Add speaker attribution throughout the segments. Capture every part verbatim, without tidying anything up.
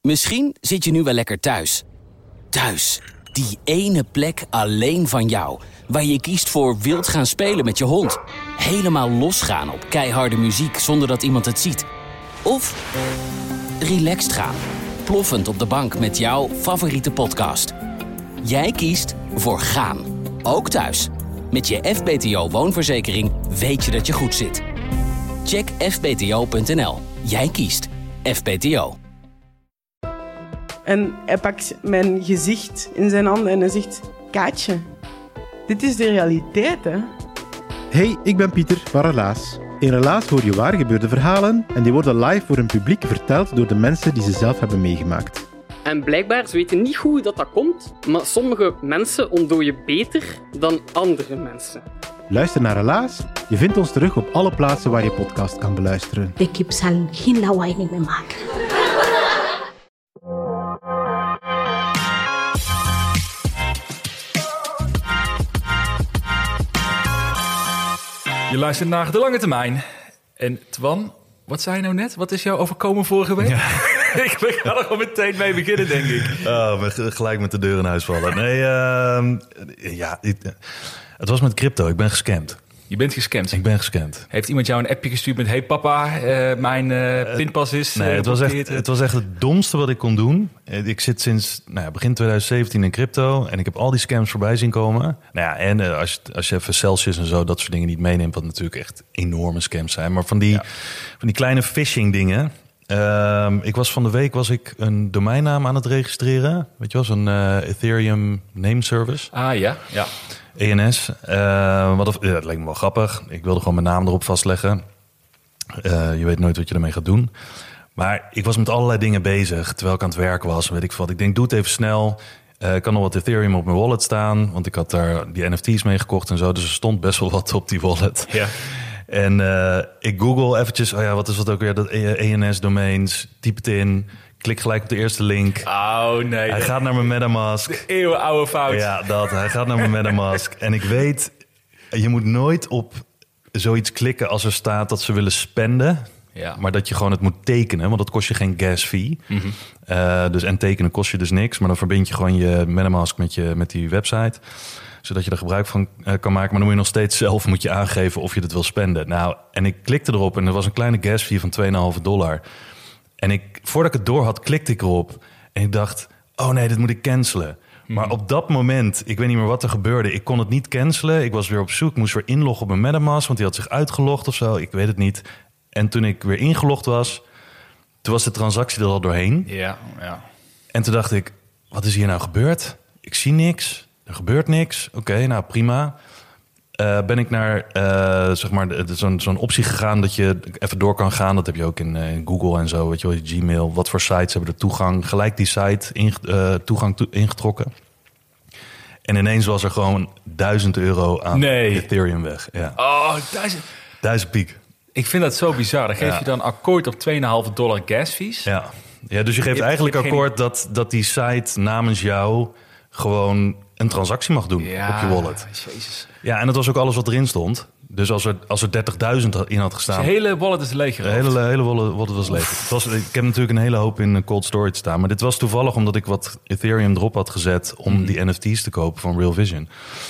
Speaker 1: Misschien zit je nu wel lekker thuis. Thuis, die ene plek alleen van jou, waar je kiest voor wild gaan spelen met je hond. Helemaal losgaan op keiharde muziek zonder dat iemand het ziet. Of relaxed gaan, ploffend op de bank met jouw favoriete podcast. Jij kiest voor gaan, ook thuis. Met je F B T O-woonverzekering weet je dat je goed zit. Check f b t o punt n l. Jij kiest F B T O.
Speaker 2: En hij pakt mijn gezicht in zijn handen en hij zegt... Kaatje, dit is de realiteit, hè?
Speaker 3: Hey, ik ben Pieter van Relaas. In Relaas hoor je waar gebeurde verhalen en die worden live voor een publiek verteld door de mensen die ze zelf hebben meegemaakt.
Speaker 4: En blijkbaar, ze weten niet goed hoe dat, dat komt, maar sommige mensen ontdooien beter dan andere mensen.
Speaker 3: Luister naar Relaas. Je vindt ons terug op alle plaatsen waar je podcast kan beluisteren.
Speaker 5: De kip zal geen lawaai meer maken.
Speaker 6: Je luistert naar De Lange Termijn. En Twan, wat zei je nou net? Wat is jou overkomen vorige week? Ja. ik, ik ga er al meteen mee beginnen, denk ik.
Speaker 7: Oh, gelijk met de deur in huis vallen. Nee, uh, ja, het was met crypto. Ik ben gescamd.
Speaker 6: Je bent gescamd?
Speaker 7: Ik ben gescamd.
Speaker 6: Heeft iemand jou een appje gestuurd met... Hey papa, uh, mijn uh, pinpas is...
Speaker 7: Nee, uh, het, was echt, het was echt het domste wat ik kon doen. Ik zit sinds nou ja, begin twintig zeventien in crypto... en ik heb al die scams voorbij zien komen. Nou ja, en uh, als, je, als je even Celsius en zo... dat soort dingen niet meeneemt... wat natuurlijk echt enorme scams zijn. Maar van die, ja. van die kleine phishing dingen... Uh, ik was van de week was ik een domeinnaam aan het registreren. Weet je wel, zo'n uh, Ethereum name service.
Speaker 6: Ah ja, ja.
Speaker 7: E N S. Uh, wat, ja, dat leek me wel grappig. Ik wilde gewoon mijn naam erop vastleggen. Uh, je weet nooit wat je ermee gaat doen. Maar ik was met allerlei dingen bezig terwijl ik aan het werk was. Weet ik wat. Ik denk, doe het even snel. Uh, ik kan nog wat Ethereum op mijn wallet staan. Want ik had daar die N F T's mee gekocht en zo. Dus er stond best wel wat op die wallet.
Speaker 6: Ja.
Speaker 7: En uh, ik google eventjes, oh ja, wat is dat ook weer? Dat E N S-domains, typ het in, klik gelijk op de eerste link.
Speaker 6: Oh nee.
Speaker 7: Hij gaat naar mijn MetaMask.
Speaker 6: De eeuwenoude fout.
Speaker 7: Ja, dat. Hij gaat naar mijn MetaMask. En ik weet, je moet nooit op zoiets klikken als er staat dat ze willen spenden. Ja. Maar dat je gewoon het moet tekenen, want dat kost je geen gas fee. Mm-hmm. Uh, dus, en tekenen kost je dus niks, maar dan verbind je gewoon je MetaMask met, je, met die website... zodat je er gebruik van uh, kan maken. Maar dan moet je nog steeds zelf moet je aangeven of je het wil spenden. Nou, en ik klikte erop en er was een kleine gas fee van twee komma vijf dollar. En ik, voordat ik het door had, klikte ik erop. En ik dacht, oh nee, dit moet ik cancelen. Hmm. Maar op dat moment, ik weet niet meer wat er gebeurde. Ik kon het niet cancelen. Ik was weer op zoek. Ik moest weer inloggen op mijn MetaMask, want die had zich uitgelogd of zo. Ik weet het niet. En toen ik weer ingelogd was, toen was de transactie er al doorheen.
Speaker 6: Ja, ja.
Speaker 7: En toen dacht ik, wat is hier nou gebeurd? Ik zie niks. Er gebeurt niks. Oké, okay, nou prima. Uh, ben ik naar uh, zeg maar de, de, zo'n, zo'n optie gegaan dat je even door kan gaan. Dat heb je ook in, uh, in Google en zo. Weet je wel, Gmail. Wat voor sites hebben er toegang? Gelijk die site in, uh, toegang to, ingetrokken. En ineens was er gewoon duizend euro aan
Speaker 6: nee.
Speaker 7: Ethereum weg. Ja.
Speaker 6: Oh, duizend.
Speaker 7: Duizend piek.
Speaker 6: Ik vind dat zo bizar. Dan geef ja. je dan akkoord op twee komma vijf dollar gas fees.
Speaker 7: Ja. ja, dus je geeft je eigenlijk je akkoord geen... dat, dat die site namens jou gewoon een transactie mag doen ja, op je wallet.
Speaker 6: Jezus.
Speaker 7: Ja, en dat was ook alles wat erin stond. Dus als er, als er dertigduizend in had gestaan...
Speaker 6: Dus de hele wallet is leeg.
Speaker 7: De hele, hele wallet was leeg. Het was, ik heb natuurlijk een hele hoop in cold storage staan. Maar dit was toevallig omdat ik wat Ethereum erop had gezet... om mm-hmm. die N F T's te kopen van Real Vision.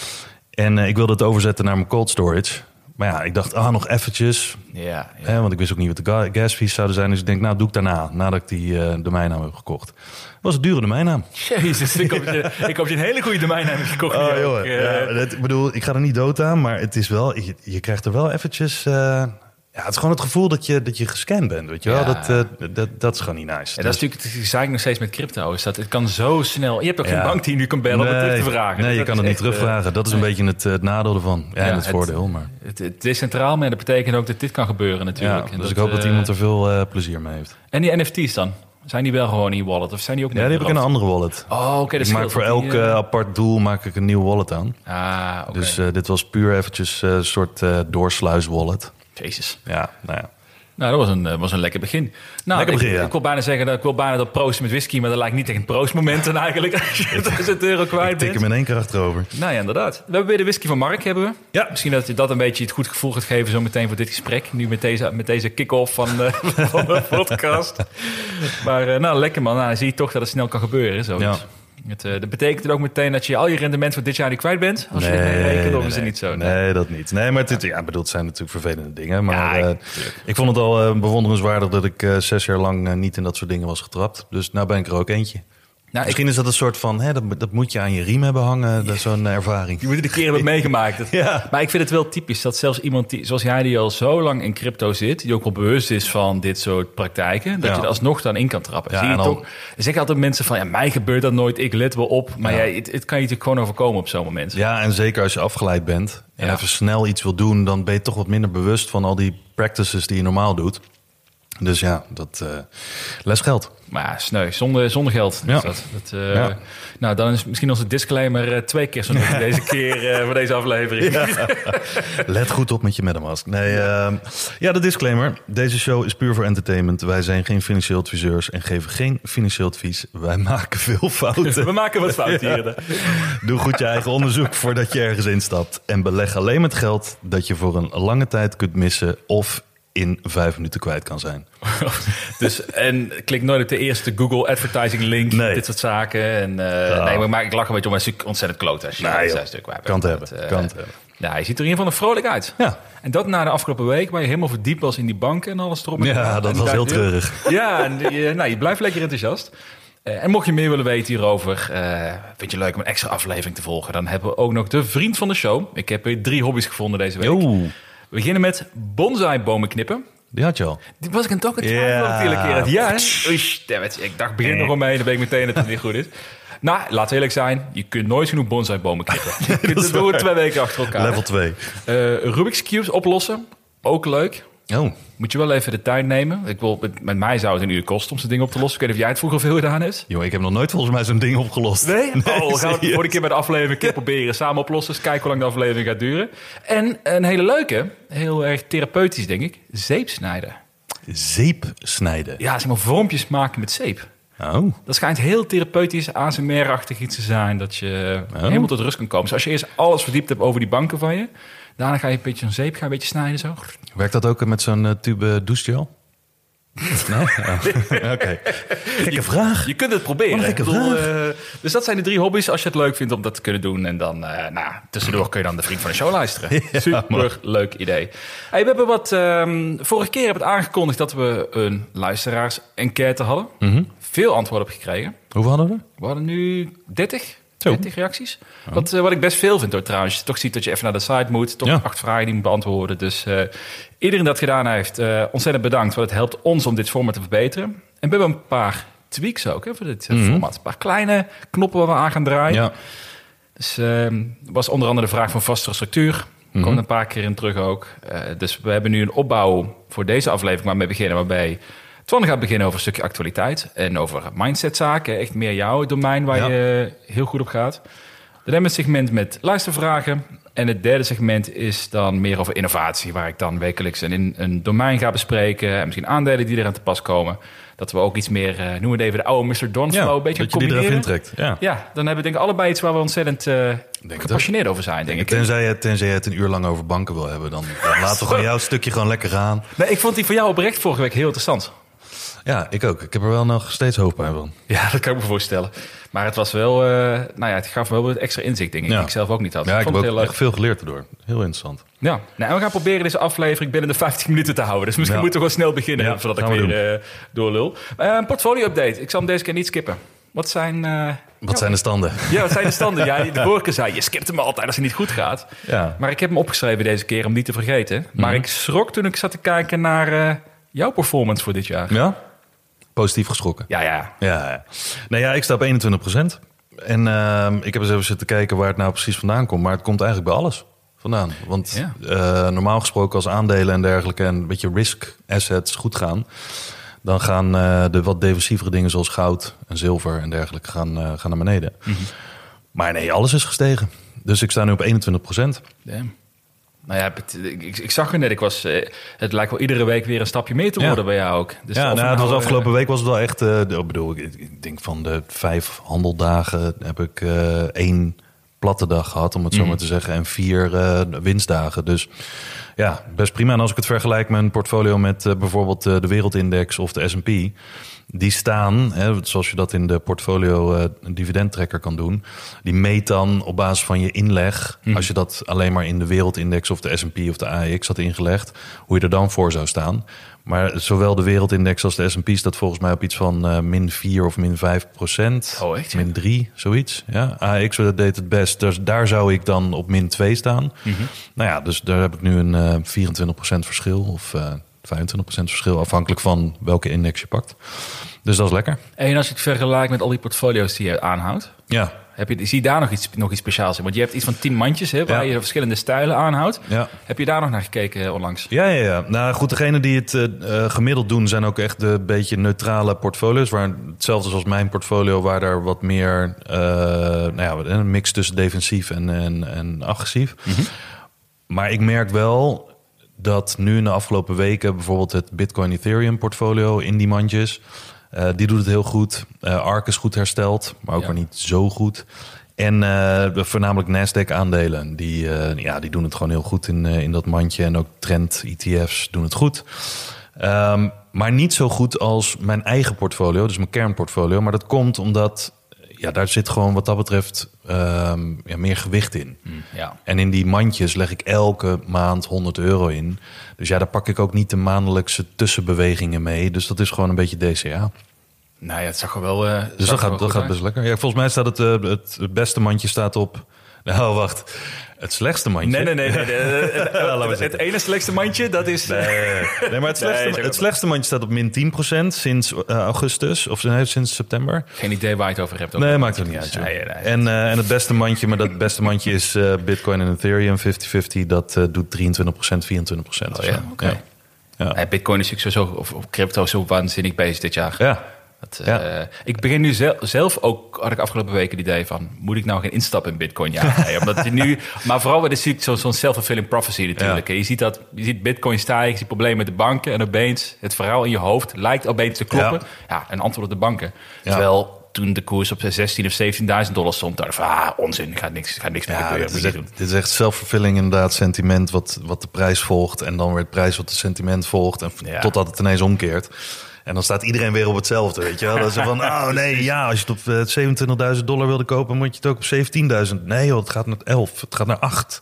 Speaker 7: En uh, ik wilde het overzetten naar mijn cold storage. Maar ja, ik dacht, ah, nog eventjes.
Speaker 6: Ja, ja.
Speaker 7: Eh, want ik wist ook niet wat de gas fees zouden zijn. Dus ik denk, nou, doe ik daarna. Nadat ik die uh, domeinnaam heb gekocht. Was een dure domeinnaam.
Speaker 6: Jezus, ik hoop, je, ik hoop je een hele goede domeinnaam hebt gekocht.
Speaker 7: Oh, joh, uh, ja, dat, ik bedoel, ik ga er niet dood aan, maar het is wel, je, je krijgt er wel eventjes... Uh, ja, het is gewoon het gevoel dat je, dat je gescand bent, weet je wel. Ja. Dat, uh, dat, dat is gewoon niet nice. Ja,
Speaker 6: dus. Dat is natuurlijk het zaak nog steeds met crypto. Is dat het kan zo snel... Je hebt ook geen ja. bank die je nu kan bellen
Speaker 7: nee,
Speaker 6: om het terug te vragen.
Speaker 7: Nee, je
Speaker 6: dat
Speaker 7: kan het niet terugvragen. Dat is een nee. beetje het, het nadeel ervan. Ja, ja en het, het voordeel, maar...
Speaker 6: Het, het is centraal, maar dat betekent ook dat dit kan gebeuren natuurlijk.
Speaker 7: Ja,
Speaker 6: en
Speaker 7: dus
Speaker 6: dat,
Speaker 7: ik hoop dat
Speaker 6: uh,
Speaker 7: iemand er veel uh, plezier mee heeft.
Speaker 6: En die N F T's dan? Zijn die wel gewoon in je wallet? Of zijn die ook?
Speaker 7: Ja, die heb ik in een andere wallet.
Speaker 6: Oh, oké. Okay,
Speaker 7: ik maak voor elk die, uh... apart doel maak ik een nieuw wallet aan.
Speaker 6: Ah, oké.
Speaker 7: Okay. Dus uh, dit was puur eventjes een uh, soort uh, doorsluis wallet.
Speaker 6: Jezus.
Speaker 7: Ja, nou ja.
Speaker 6: Nou, dat was een, uh, was een lekker begin. Nou,
Speaker 7: lekker begin,
Speaker 6: ik,
Speaker 7: ja.
Speaker 6: ik wil bijna zeggen dat ik wil bijna dat proosten met whisky, maar dat lijkt niet echt een proostmomenten eigenlijk. Als je duizend euro kwijt bent.
Speaker 7: Ik tik hem in één keer achterover.
Speaker 6: Nou ja, inderdaad. We hebben weer de whisky van Mark, hebben we.
Speaker 7: Ja.
Speaker 6: Misschien dat je dat een beetje het goed gevoel gaat geven zo meteen voor dit gesprek. Nu met deze, met deze kick-off van, uh, van de podcast. Maar uh, nou, lekker man. Nou, dan zie je toch dat het snel kan gebeuren. Zo.
Speaker 7: Ja.
Speaker 6: Het, uh, dat betekent ook meteen dat je al je rendement van dit jaar niet kwijt bent? Als
Speaker 7: nee,
Speaker 6: je het rekent, of
Speaker 7: nee,
Speaker 6: is het niet zo?
Speaker 7: Nee, nee dat niet. Nee, maar het, ja, bedoel, het zijn natuurlijk vervelende dingen. Maar
Speaker 6: Ja,
Speaker 7: uh,
Speaker 6: ik,
Speaker 7: ik vond het al uh, bewonderenswaardig dat ik uh, zes jaar lang uh, niet in dat soort dingen was getrapt. Dus nou ben ik er ook eentje.
Speaker 6: Nou,
Speaker 7: Misschien is dat een soort van, hè, dat, dat moet je aan je riem hebben hangen, dat is zo'n ervaring.
Speaker 6: Je moet het een keer hebben meegemaakt. Dat,
Speaker 7: Ja.
Speaker 6: Maar ik vind het wel typisch dat zelfs iemand die, zoals jij die al zo lang in crypto zit, die ook wel bewust is van dit soort praktijken, dat
Speaker 7: Ja.
Speaker 6: je er alsnog dan in kan trappen.
Speaker 7: Ja,
Speaker 6: Zie je
Speaker 7: en dan-
Speaker 6: toch? Er zeggen altijd mensen van, ja, mij gebeurt dat nooit, ik let wel op. Maar
Speaker 7: Ja.
Speaker 6: jij, het, het kan je natuurlijk gewoon overkomen op zo'n moment.
Speaker 7: Ja, en zeker als je afgeleid bent en
Speaker 6: Ja.
Speaker 7: even snel iets wil doen, dan ben je toch wat minder bewust van al die practices die je normaal doet. Dus ja, dat uh, les geld.
Speaker 6: Maar ja, sneu, zonder, zonder geld.
Speaker 7: Ja.
Speaker 6: Is dat. Dat, uh,
Speaker 7: Ja.
Speaker 6: Nou, dan is misschien onze disclaimer uh, twee keer zo nodig deze keer uh, voor deze aflevering.
Speaker 7: Ja. Let goed op met je MetaMask. Nee, uh, ja, de disclaimer. Deze show is puur voor entertainment. Wij zijn geen financieel adviseurs en geven geen financieel advies. Wij maken veel fouten.
Speaker 6: We maken wat fout hier.
Speaker 7: Ja. Doe goed je eigen onderzoek voordat je ergens instapt. En beleg alleen met geld dat je voor een lange tijd kunt missen of in vijf minuten kwijt kan zijn.
Speaker 6: Dus, en klik nooit op de eerste Google advertising link.
Speaker 7: Nee.
Speaker 6: Dit soort zaken. En, uh,
Speaker 7: Ja.
Speaker 6: nee, maar ik lach een beetje om. Het is ontzettend kloot als je
Speaker 7: Nee,
Speaker 6: een
Speaker 7: joh.
Speaker 6: zes stuk kwijt bent.
Speaker 7: Kan het hebben,
Speaker 6: Dat, uh,
Speaker 7: kan het hebben.
Speaker 6: Ja, je ziet er in ieder geval nog vrolijk uit.
Speaker 7: Ja.
Speaker 6: En dat na de afgelopen week, waar je helemaal verdiept was in die banken en alles erop. en
Speaker 7: Ja,
Speaker 6: eraan.
Speaker 7: dat
Speaker 6: En
Speaker 7: was
Speaker 6: daar-
Speaker 7: heel treurig.
Speaker 6: Ja, en je, nou, je blijft lekker enthousiast. Uh, en mocht je meer willen weten hierover, uh, vind je leuk om een extra aflevering te volgen, dan hebben we ook nog de vriend van de show. Ik heb weer drie hobby's gevonden deze week.
Speaker 7: Yo,
Speaker 6: We beginnen met bonsai-bomen knippen.
Speaker 7: die had je al.
Speaker 6: Die was ik een toch een
Speaker 7: Ja.
Speaker 6: twijfel of die hele keer had. Ja, hè? Oei, damn it. Ik dacht, begin er gewoon mee. Dan weet ik meteen dat het niet goed is. Nou, laten we eerlijk zijn. Je kunt nooit genoeg bonsai-bomen knippen. Je kunt
Speaker 7: is
Speaker 6: het doen
Speaker 7: waar.
Speaker 6: twee weken achter elkaar.
Speaker 7: Level twee.
Speaker 6: Uh, Rubik's Cubes oplossen. Ook leuk.
Speaker 7: Oh,
Speaker 6: Moet je wel even de tijd nemen. Ik wil, met, met mij zou het een uur kosten om zo'n ding op te lossen. Ik weet niet of jij het vroeger veel gedaan hebt.
Speaker 7: joh, ik heb nog nooit volgens mij zo'n ding opgelost.
Speaker 6: Nee? Oh, gaan we het
Speaker 7: serieus.
Speaker 6: voor de keer bij de aflevering een keer proberen. Samen oplossen. Dus kijken hoe lang de aflevering gaat duren. En een hele leuke, heel erg therapeutisch denk ik, zeep snijden.
Speaker 7: Zeep snijden.
Speaker 6: Ja, zeg maar vormpjes maken met zeep.
Speaker 7: Oh,
Speaker 6: Dat schijnt heel therapeutisch, A S M R-achtig iets te zijn. Dat je
Speaker 7: Oh.
Speaker 6: helemaal tot rust kan komen. Dus als je eerst alles verdiept hebt over die banken van je. Daarna ga je een beetje een zeep, ga je een beetje snijden zo.
Speaker 7: werkt dat ook met zo'n uh, tube douchegel? Nee? Oh. Oké. Gekke vraag.
Speaker 6: Je kunt het proberen.
Speaker 7: Wat een gekke
Speaker 6: Ik bedoel,
Speaker 7: vraag.
Speaker 6: eh, dus dat zijn de drie hobby's als je het leuk vindt om dat te kunnen doen. En dan, uh, nou, tussendoor kun je dan de vriend van de show luisteren.
Speaker 7: Ja,
Speaker 6: Super
Speaker 7: man.
Speaker 6: leuk idee. Hey, we hebben wat, um, vorige keer hebben we het aangekondigd dat we een luisteraars-enquête hadden.
Speaker 7: Mhm.
Speaker 6: Veel antwoorden op gekregen.
Speaker 7: Hoeveel hadden we?
Speaker 6: We hadden nu dertig,
Speaker 7: Zo.
Speaker 6: dertig reacties. Wat, uh, wat ik best veel vind hoor trouwens. Je toch ziet dat je even naar de site moet. Toch
Speaker 7: Ja.
Speaker 6: acht vragen die je moet beantwoorden. Dus uh, iedereen dat gedaan heeft, uh, ontzettend bedankt. Want het helpt ons om dit format te verbeteren. En we hebben een paar tweaks ook hè, voor dit uh,
Speaker 7: Mhm.
Speaker 6: format. Een paar kleine knoppen waar we aan gaan draaien.
Speaker 7: Ja.
Speaker 6: Dus uh, was onder andere de vraag van vastere structuur.
Speaker 7: Mhm.
Speaker 6: Komt een paar keer in terug ook. Uh, dus we hebben nu een opbouw voor deze aflevering waar we mee beginnen. Waarbij Twan gaat beginnen over een stukje actualiteit. En over mindsetzaken. Echt meer jouw domein waar
Speaker 7: Ja.
Speaker 6: je heel goed op gaat. Dan hebben we het segment met luistervragen. En het derde segment is dan meer over innovatie. Waar ik dan wekelijks een, een domein ga bespreken. En misschien aandelen die eraan te pas komen. Dat we ook iets meer, uh, noemen we het even de oude mister Don flow.
Speaker 7: Ja,
Speaker 6: een beetje
Speaker 7: dat je die er
Speaker 6: combineren.
Speaker 7: even intrekt. Ja.
Speaker 6: Ja, dan hebben we denk ik allebei iets waar we ontzettend uh,
Speaker 7: het
Speaker 6: gepassioneerd over zijn, denk ik.
Speaker 7: Tenzij je, tenzij je het een uur lang over banken wil hebben, dan, dan laten we gewoon jouw stukje gewoon lekker gaan.
Speaker 6: Nee, ik vond die van jou oprecht vorige week heel interessant.
Speaker 7: Ja, ik ook. Ik heb er wel nog steeds hoop bij van.
Speaker 6: Ja, dat kan ik me voorstellen. Maar het was wel, uh, nou ja, het gaf me wel wat extra inzicht, denk ik.
Speaker 7: Ja.
Speaker 6: Die ik zelf ook niet had.
Speaker 7: Ja, ik
Speaker 6: vond
Speaker 7: heb
Speaker 6: het
Speaker 7: ook
Speaker 6: heel leuk.
Speaker 7: echt veel geleerd erdoor. Heel interessant.
Speaker 6: Ja, nou, en we gaan proberen deze aflevering binnen de vijftien minuten te houden. Dus misschien
Speaker 7: Ja.
Speaker 6: moeten we gewoon snel beginnen,
Speaker 7: Ja,
Speaker 6: zodat ik
Speaker 7: gaan we
Speaker 6: weer uh, doorlul. Uh, een portfolio-update. Ik zal hem deze keer niet skippen. Wat zijn... Uh,
Speaker 7: Wat zijn de standen?
Speaker 6: Ja, wat zijn de standen? Ja, de vorige keer zei je skipt hem altijd als het niet goed gaat.
Speaker 7: Ja.
Speaker 6: Maar ik heb hem opgeschreven deze keer om niet te vergeten. Maar
Speaker 7: Mhm.
Speaker 6: ik schrok toen ik zat te kijken naar uh, jouw performance voor dit jaar.
Speaker 7: Ja? Positief geschrokken.
Speaker 6: Ja, ja.
Speaker 7: Ja, ja. Nou ja, ik sta op eenentwintig procent. En uh, ik heb eens even zitten kijken waar het nou precies vandaan komt. Maar het komt eigenlijk bij alles vandaan. Want
Speaker 6: Ja.
Speaker 7: uh, normaal gesproken als aandelen en dergelijke... en een beetje risk assets goed gaan... dan gaan uh, de wat defensievere dingen zoals goud en zilver en dergelijke gaan, uh, gaan naar beneden.
Speaker 6: Mm-hmm.
Speaker 7: Maar nee, alles is gestegen. Dus ik sta nu op eenentwintig procent.
Speaker 6: Damn. Nou ja, het, ik, ik zag er net, ik was, uh, het lijkt wel iedere week weer een stapje meer te worden ja. bij jou ook. Dus
Speaker 7: ja, nou, het was
Speaker 6: nou,
Speaker 7: afgelopen
Speaker 6: uh,
Speaker 7: week was het wel echt, uh, ik bedoel, ik, ik denk van de vijf handeldagen heb ik uh, één platte dag gehad, om het zo mm. maar te zeggen, en vier uh, winstdagen. Dus ja, best prima. En als ik het vergelijk mijn portfolio met uh, bijvoorbeeld uh, de Wereldindex of de S en P, die staan, hè, zoals je dat in de portfolio uh, dividendtrekker kan doen, die meet dan op basis van je inleg, mm. als je dat alleen maar in de Wereldindex of de S en P of de A E X had ingelegd, hoe je er dan voor zou staan. Maar zowel de Wereldindex als de S en P staat volgens mij op iets van uh, min vier of min vijf procent.
Speaker 6: Oh, echt?
Speaker 7: Min drie, zoiets. Ja, A E X deed het best. Dus daar zou ik dan op min twee staan. Mm-hmm. Nou ja, dus daar heb ik nu een uh, vierentwintig procent verschil of uh, vijfentwintig procent verschil, afhankelijk van welke index je pakt. Dus dat is lekker.
Speaker 6: En als je het vergelijkt met al die portfolio's die je aanhoudt,
Speaker 7: ja.
Speaker 6: Heb je, zie je daar nog iets, nog iets speciaals in? Want je hebt iets van tien mandjes hè, waar ja. je verschillende stijlen aanhoudt. Ja. Heb je daar nog naar gekeken onlangs?
Speaker 7: Ja, ja, ja. Nou goed, degene die het uh, gemiddeld doen zijn ook echt de beetje neutrale portfolio's. Waar, hetzelfde zoals mijn portfolio, waar daar wat meer uh, nou ja, een mix tussen defensief en, en, en agressief. Mm-hmm. Maar ik merk wel dat nu in de afgelopen weken bijvoorbeeld het Bitcoin Ethereum portfolio in die mandjes, Uh, die doet het heel goed. Uh, Ark is goed hersteld, maar ook ja. weer niet zo goed. En uh, voornamelijk Nasdaq-aandelen. Die, uh, ja, die doen het gewoon heel goed in, uh, in dat mandje. En ook Trend-E T F's doen het goed. Um, maar niet zo goed als mijn eigen portfolio, dus mijn kernportfolio. Maar dat komt omdat ja, daar zit gewoon wat dat betreft um, ja, meer gewicht in. Mm, ja. En in die mandjes leg ik elke maand honderd euro in. Dus ja, daar pak ik ook niet de maandelijkse tussenbewegingen mee. Dus dat is gewoon een beetje D C A.
Speaker 6: Nou ja, het zag er wel... Uh,
Speaker 7: dus dat, gaat, dat gaat best lekker. Ja, volgens mij staat het, uh, het, het beste mandje staat op... Nou, wacht. Het slechtste mandje?
Speaker 6: Nee, nee, nee. nee, nee, nee, nee het, het ene slechtste mandje, dat is...
Speaker 7: Nee, nee maar het slechtste, nee, het slechtste mandje staat op min tien procent sinds uh, augustus. Of nee, sinds september.
Speaker 6: Geen idee waar je het over hebt.
Speaker 7: Nee, maakt het niet uit. Nee, nee, nee. En, uh, en het beste mandje, maar dat beste mandje is uh, Bitcoin en Ethereum vijftig vijftig. Dat uh, doet drieëntwintig procent, vierentwintig procent.
Speaker 6: Oh, ja, oké. Okay. Ja. Ja. Ja, Bitcoin is natuurlijk zo, of, of crypto zo waanzinnig bezig dit jaar.
Speaker 7: Ja.
Speaker 6: Dat, ja. uh, ik begin nu zelf, zelf ook, had ik afgelopen weken het idee van, moet ik nou geen instappen in Bitcoin? Ja, nee, omdat je nu, maar vooral, het is natuurlijk zo, zo'n self-fulfilling prophecy natuurlijk. Ja. Je ziet dat, je ziet Bitcoin stijgen, je ziet problemen met de banken en opeens het verhaal in je hoofd lijkt opeens te kloppen. Ja, ja een antwoord op de banken. Ja. Terwijl toen de koers op zestien of zeventienduizend dollar stond, dacht ik van, ah, onzin, gaat niks, gaat niks meer
Speaker 7: ja,
Speaker 6: gebeuren.
Speaker 7: Dit is, echt, dit is echt self-fulfilling inderdaad, sentiment wat, wat de prijs volgt en dan weer het prijs wat de sentiment volgt en ja. totdat het ineens omkeert. En dan staat iedereen weer op hetzelfde, weet je wel. Dat is van, oh nee, ja, als je het op zevenentwintigduizend dollar wilde kopen, moet je het ook op zeventienduizend. Nee joh, het gaat naar elf, het gaat naar acht.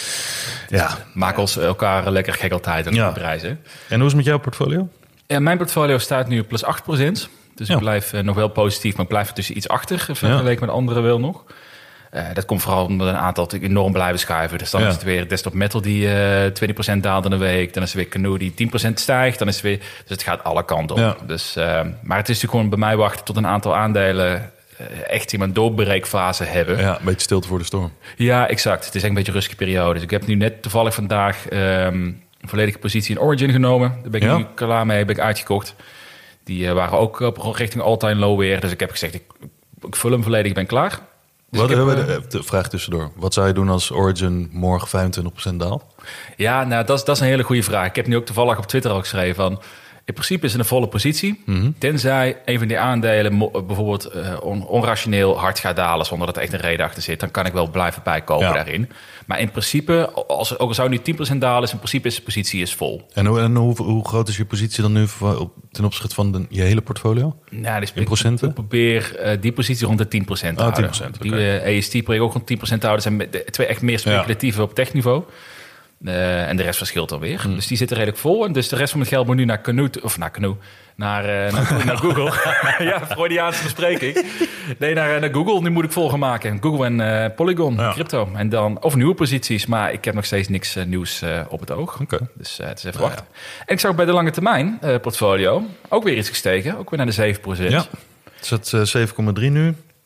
Speaker 6: Ja, maak ons elkaar lekker gek altijd aan ja. de prijzen.
Speaker 7: En hoe is het met jouw portfolio?
Speaker 6: Ja, mijn portfolio staat nu op plus acht procent. Dus ja. ik blijf uh, nog wel positief, maar ik blijf er tussen iets achter, vergeleken ja. met anderen wel nog. Uh, dat komt vooral omdat een aantal enorm blijven schuiven. Dus dan ja. is het weer Desktop Metal die uh, twintig procent daalt in een week. Dan is er weer Canoe die tien procent stijgt. Dan is het weer, dus het gaat alle kanten op. Ja. Dus, uh, maar het is natuurlijk gewoon bij mij wachten tot een aantal aandelen uh, echt in een doorbreekfase hebben.
Speaker 7: Ja, een beetje stilte voor de storm.
Speaker 6: Ja, exact. Het is echt een beetje een rustige periode. Dus ik heb nu net toevallig vandaag um, een volledige positie in Origin genomen. Daar ben ik ja. nu klaar mee, ben ik uitgekocht. Die uh, waren ook op richting all-time low weer. Dus ik heb gezegd, ik, ik vul hem volledig, ik ben klaar. Dus
Speaker 7: Wat,
Speaker 6: heb,
Speaker 7: de, de vraag tussendoor. Wat zou je doen als Origin morgen vijfentwintig procent daalt?
Speaker 6: Ja, nou, dat is, dat is een hele goede vraag. Ik heb nu ook toevallig op Twitter ook geschreven van, in principe is het een volle positie. Mm-hmm. Tenzij een van die aandelen bijvoorbeeld uh, on, onrationeel hard gaat dalen zonder dat er echt een reden achter zit. Dan kan ik wel blijven bijkopen ja. daarin. Maar in principe, als, ook al zou nu tien procent dalen, is in principe is de positie is vol.
Speaker 7: En, hoe, en hoe, hoe groot is je positie dan nu ten opzichte van de, je hele portfolio?
Speaker 6: Nou, dus
Speaker 7: in procenten?
Speaker 6: Ik probeer uh, die positie rond de tien procent te
Speaker 7: oh,
Speaker 6: houden.
Speaker 7: tien procent,
Speaker 6: die
Speaker 7: okay.
Speaker 6: uh, E S T probeer ik ook rond tien procent te houden. Dat zijn twee echt meer speculatieve ja. op techniveau. Uh, en de rest verschilt dan weer. Hmm. Dus die zitten redelijk vol. En dus de rest van mijn geld moet nu naar Canoe, of naar Canoe, naar, uh, naar, naar Google. Ja, Freudiaanse bespreking. Nee, naar, naar Google. Nu moet ik volgen maken. Google en uh, Polygon, ja. crypto. En dan, of nieuwe posities. Maar ik heb nog steeds niks uh, nieuws uh, op het oog.
Speaker 7: Okay.
Speaker 6: Dus uh, het is even nou, wachten. Ja. En ik zag bij de lange termijn uh, portfolio ook weer iets gestegen. Ook weer naar de zeven procent.
Speaker 7: Ja, het is uh, zeven komma drie nu.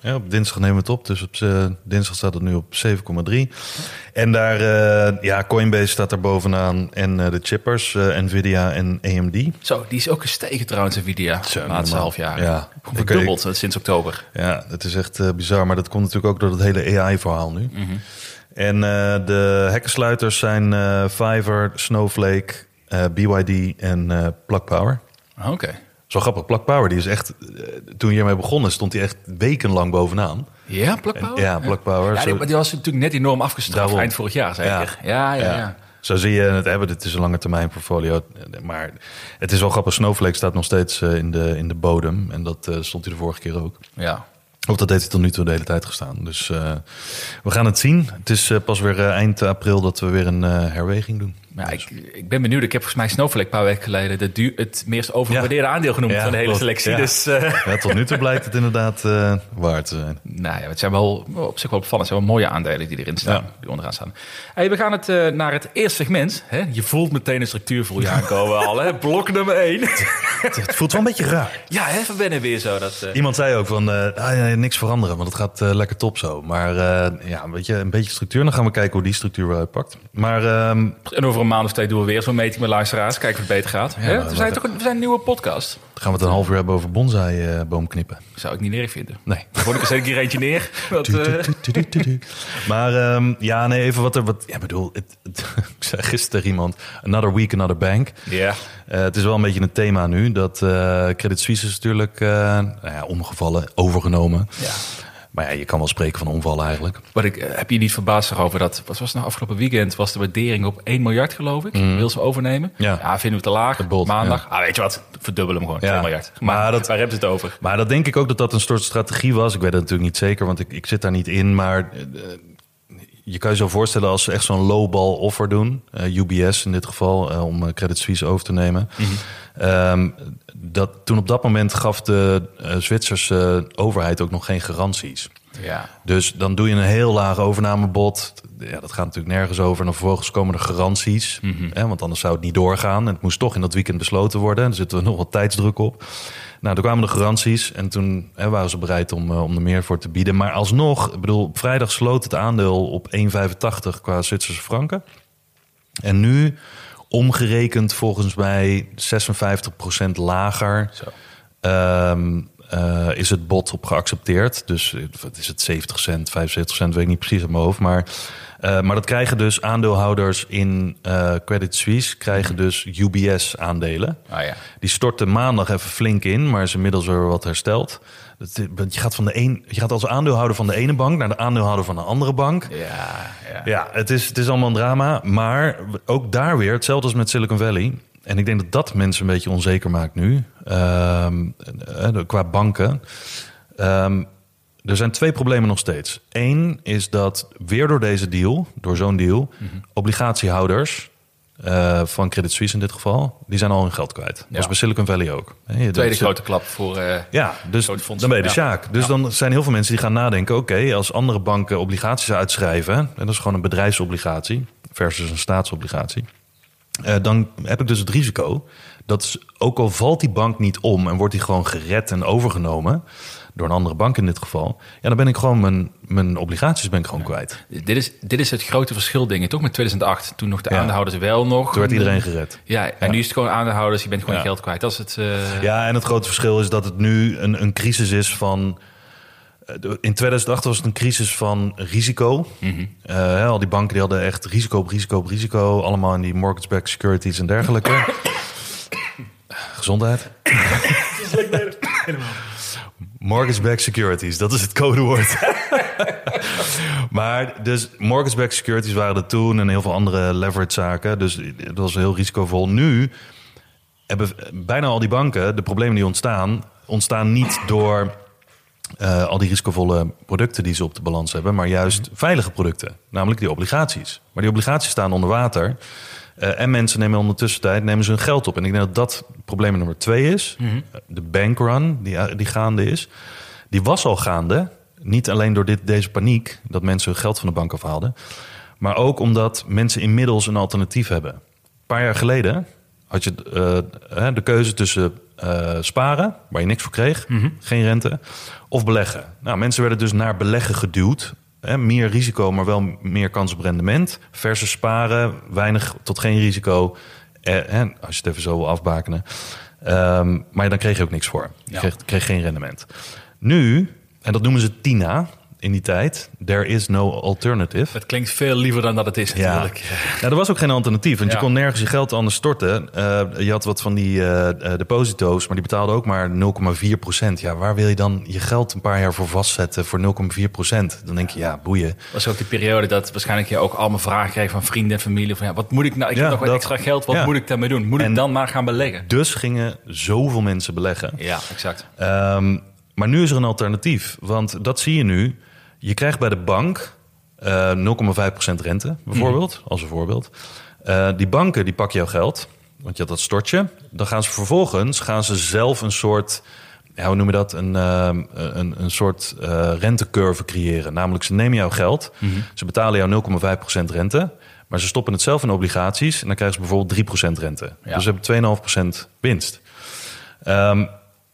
Speaker 7: Ja, op dinsdag nemen we het op. Dus op uh, dinsdag staat het nu op zeven komma drie. En daar, uh, ja, Coinbase staat er bovenaan. En uh, de chippers, uh, Nvidia en A M D.
Speaker 6: Zo, die is ook gestegen trouwens, Nvidia. De laatste half jaar.
Speaker 7: Ja.
Speaker 6: Verdubbeld ik, sinds oktober.
Speaker 7: Ja, het is echt uh, bizar. Maar dat komt natuurlijk ook door het hele A I-verhaal nu. Mm-hmm. En uh, de hekkensluiters zijn uh, Fiverr, Snowflake, uh, B Y D en uh, Plug Power.
Speaker 6: Oké. Okay.
Speaker 7: Zo grappig, Plug Power, die is echt... Toen je hiermee begonnen, stond hij echt wekenlang bovenaan.
Speaker 6: Ja, Plug Power?
Speaker 7: En, ja, Plug Power.
Speaker 6: Ja, die, maar die was natuurlijk net enorm afgestraft Daarom. eind vorig jaar, zeker. Ja, ja, ja. ja. ja.
Speaker 7: Zo zie je het hebben. Dit is een lange termijn portfolio. Maar het is wel grappig. Snowflake staat nog steeds in de, in de bodem. En dat uh, stond hij de vorige keer ook.
Speaker 6: Ja.
Speaker 7: Of dat heeft hij tot nu toe de hele tijd gestaan. Dus uh, we gaan het zien. Het is uh, pas weer uh, eind april dat we weer een uh, herweging doen.
Speaker 6: Ja, ik, ik ben benieuwd. Ik heb volgens mij Snowflake een paar weken geleden de du- het meest overgewaardeerde ja. aandeel genoemd ja, van de hele tot, selectie. Ja. Dus, uh...
Speaker 7: ja, tot nu toe blijkt het inderdaad uh, waard te zijn.
Speaker 6: Nou ja, het zijn wel op zich wel opvallend. Het zijn wel mooie aandelen die erin staan, ja. die onderaan staan. Hey, we gaan het uh, naar het eerste segment. Hè? Je voelt meteen een structuur voor je aankomen al. Hè? Blok nummer één.
Speaker 7: Het, het voelt wel een beetje raar.
Speaker 6: Ja, hè, van binnen weer zo. Dat, uh...
Speaker 7: Iemand zei ook van, uh, ah, ja, niks veranderen, want het gaat uh, lekker top zo. Maar uh, ja, weet je, een beetje structuur. Dan gaan we kijken hoe die structuur weer uitpakt. Maar, um...
Speaker 6: en over een maand of twee doen we weer zo'n meting met luisteraars. Kijken of het beter gaat. Ja, we, zijn toch een, we zijn een nieuwe podcast.
Speaker 7: Dan gaan we het een half uur hebben over bonsai uh, boomknippen.
Speaker 6: Zou ik niet neer vinden.
Speaker 7: Nee.
Speaker 6: Dan vond ik er zeker hier eentje neer. Wat, uh...
Speaker 7: maar um, ja, nee, even wat er... Wat, ja, bedoel, het, het, ik zei gisteren tegen iemand, another week, another bank.
Speaker 6: Ja. Yeah.
Speaker 7: Uh, het is wel een beetje een thema nu. Dat uh, Credit Suisse is natuurlijk uh, nou ja, omgevallen, overgenomen.
Speaker 6: Ja.
Speaker 7: Maar ja, je kan wel spreken van omvallen eigenlijk.
Speaker 6: Maar ik uh, heb je niet verbaasd over dat... Wat was het nou afgelopen weekend? Was de waardering op één miljard, geloof ik. Mm. Wil ze overnemen?
Speaker 7: Ja.
Speaker 6: ja, vinden we te laag.
Speaker 7: Bold,
Speaker 6: Maandag.
Speaker 7: Ja.
Speaker 6: Ah, weet je wat? Verdubbelen hem gewoon.
Speaker 7: Ja.
Speaker 6: twee miljard.
Speaker 7: Maar, maar dat,
Speaker 6: waar hebben ze het over?
Speaker 7: Maar dat denk ik ook dat dat een soort strategie was. Ik weet het natuurlijk niet zeker, want ik, ik zit daar niet in. Maar uh, je kan je zo voorstellen als ze echt zo'n lowball offer doen. Uh, U B S in dit geval, uh, om Credit Suisse over te nemen. Mm-hmm. Um, dat, toen op dat moment gaf de uh, Zwitserse overheid ook nog geen garanties.
Speaker 6: Ja.
Speaker 7: Dus dan doe je een heel laag overnamebod. Ja, dat gaat natuurlijk nergens over. En dan vervolgens komen er garanties. Mm-hmm. Hè, want anders zou het niet doorgaan. En het moest toch in dat weekend besloten worden. En er zitten nog wat tijdsdruk op. Nou, toen kwamen de garanties. En toen hè, waren ze bereid om, uh, om er meer voor te bieden. Maar alsnog, ik bedoel, op vrijdag sloot het aandeel op één komma vijfentachtig qua Zwitserse franken. En nu, omgerekend volgens mij zesenvijftig procent lager...
Speaker 6: Zo.
Speaker 7: Um, Uh, is het bod op geaccepteerd. Dus wat is het, zeventig cent, vijfenzeventig cent, weet ik niet precies uit mijn hoofd. Maar, uh, maar dat krijgen dus aandeelhouders in uh, Credit Suisse... krijgen dus U B S-aandelen.
Speaker 6: Ah, ja.
Speaker 7: Die storten maandag even flink in, maar is inmiddels weer wat hersteld. Je gaat, van de een, je gaat als aandeelhouder van de ene bank naar de aandeelhouder van de andere bank.
Speaker 6: Ja, ja.
Speaker 7: ja het, is, het is allemaal een drama. Maar ook daar weer, hetzelfde als met Silicon Valley... En ik denk dat dat mensen een beetje onzeker maakt nu, um, qua banken. Um, er zijn twee problemen nog steeds. Eén is dat weer door deze deal, door zo'n deal... Mm-hmm. obligatiehouders uh, van Credit Suisse in dit geval... die zijn al hun geld kwijt. Dat
Speaker 6: ja.
Speaker 7: was bij Silicon Valley ook.
Speaker 6: He, Tweede dus, grote klap voor uh,
Speaker 7: ja, dus dan ben je de sjaak. Dus ja. dan zijn heel veel mensen die gaan nadenken... oké, okay, als andere banken obligaties uitschrijven... en dat is gewoon een bedrijfsobligatie versus een staatsobligatie... Uh, dan heb ik dus het risico dat ook al valt die bank niet om... en wordt die gewoon gered en overgenomen door een andere bank in dit geval... ja, dan ben ik gewoon mijn, mijn obligaties ben ik gewoon ja. kwijt.
Speaker 6: Dit is, dit is het grote verschil, denk ik, toch? Met tweeduizend acht, toen nog de ja. aandeelhouders wel nog...
Speaker 7: Toen werd iedereen gered.
Speaker 6: Ja, en ja. nu is het gewoon aandeelhouders, je bent gewoon ja. geld kwijt. Dat is het, uh...
Speaker 7: Ja, en het grote verschil is dat het nu een, een crisis is van... In tweeduizend acht was het een crisis van risico. Mm-hmm. Uh, al die banken die hadden echt risico op risico op risico. Allemaal in die mortgage-backed securities en dergelijke. Gezondheid. Mortgage-backed securities, dat is het codewoord. Maar dus mortgage-backed securities waren er toen... en heel veel andere leverage zaken. Dus dat was heel risicovol. Nu hebben bijna al die banken, de problemen die ontstaan... ontstaan niet door... Uh, al die risicovolle producten die ze op de balans hebben... maar juist veilige producten, namelijk die obligaties. Maar die obligaties staan onder water... Uh, en mensen nemen ondertussen tijd nemen ze hun geld op. En ik denk dat dat probleem nummer twee is. Mm-hmm. De bankrun die, die gaande is. Die was al gaande. Niet alleen door dit, deze paniek... dat mensen hun geld van de bank afhaalden... maar ook omdat mensen inmiddels een alternatief hebben. Een paar jaar geleden... had je uh, de keuze tussen uh, sparen, waar je niks voor kreeg, mm-hmm. geen rente, of beleggen. Nou, mensen werden dus naar beleggen geduwd. Hè, meer risico, maar wel meer kans op rendement. Versus sparen, weinig tot geen risico. Eh, eh, als je het even zo wil afbakenen. Um, maar dan kreeg je ook niks voor. Je ja. kreeg, kreeg geen rendement. Nu, en dat noemen ze T I N A in die tijd. There is no alternative.
Speaker 6: Het klinkt veel liever dan dat het is natuurlijk.
Speaker 7: Ja, ja er was ook geen alternatief. Want ja. je kon nergens je geld anders storten. Uh, je had wat van die uh, deposito's, maar die betaalden ook maar nul komma vier procent. Ja, waar wil je dan je geld een paar jaar voor vastzetten voor nul komma vier procent? Dan denk je, ja, boeien.
Speaker 6: Dat was ook die periode dat waarschijnlijk je ook allemaal vragen kreeg van vrienden en familie. Van, ja, wat moet ik nou? Ik ja, heb nog wat dat, extra geld, wat ja. moet ik daarmee doen? Moet en ik dan maar gaan beleggen?
Speaker 7: Dus gingen zoveel mensen beleggen.
Speaker 6: Ja, exact.
Speaker 7: Um, maar nu is er een alternatief. Want dat zie je nu. Je krijgt bij de bank uh, nul komma vijf procent rente, bijvoorbeeld, mm. als een voorbeeld. Uh, die banken die pakken jouw geld, want je had dat stortje. Dan gaan ze vervolgens gaan ze zelf een soort, ja, hoe noem je dat, een, uh, een, een soort uh, rentecurve creëren. Namelijk, ze nemen jouw geld, mm-hmm. ze betalen jou nul komma vijf procent rente, maar ze stoppen het zelf in obligaties en dan krijgen ze bijvoorbeeld drie procent rente. Ja. Dus ze hebben twee komma vijf procent winst. Um,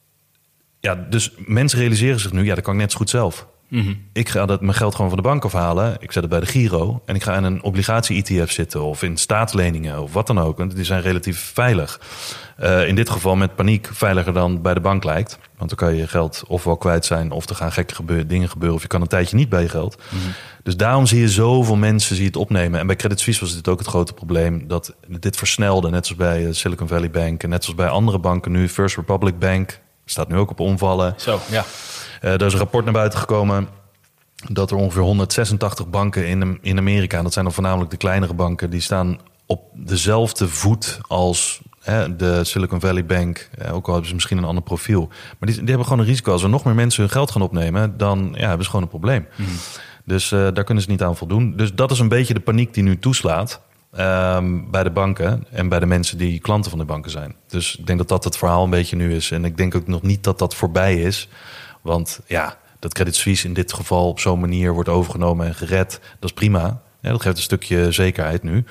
Speaker 7: ja, dus mensen realiseren zich nu, ja, dat kan ik net zo goed zelf. Mm-hmm. Ik ga dat mijn geld gewoon van de bank afhalen. Ik zet het bij de Giro. En ik ga in een obligatie-E T F zitten. Of in staatsleningen. Of wat dan ook. Want die zijn relatief veilig. Uh, in dit geval met paniek veiliger dan bij de bank lijkt. Want dan kan je je geld ofwel kwijt zijn. Of er gaan gekke gebeur- dingen gebeuren. Of je kan een tijdje niet bij je geld. Mm-hmm. Dus daarom zie je zoveel mensen die het opnemen. En bij Credit Suisse was dit ook het grote probleem. Dat dit versnelde. Net zoals bij Silicon Valley Bank. En net zoals bij andere banken nu. First Republic Bank staat nu ook op omvallen.
Speaker 6: Zo, ja.
Speaker 7: Uh, er is een rapport naar buiten gekomen dat er ongeveer honderdzesentachtig banken in, in Amerika, en dat zijn dan voornamelijk de kleinere banken, die staan op dezelfde voet als hè, de Silicon Valley Bank. Uh, ook al hebben ze misschien een ander profiel. Maar die, die hebben gewoon een risico. Als er nog meer mensen hun geld gaan opnemen, dan ja, hebben ze gewoon een probleem. Mm-hmm. Dus uh, daar kunnen ze niet aan voldoen. Dus dat is een beetje de paniek die nu toeslaat. Um, bij de banken en bij de mensen die klanten van de banken zijn. Dus ik denk dat dat het verhaal een beetje nu is. En ik denk ook nog niet dat dat voorbij is. Want ja, dat Credit Suisse in dit geval op zo'n manier wordt overgenomen en gered, dat is prima. Ja, dat geeft een stukje zekerheid nu.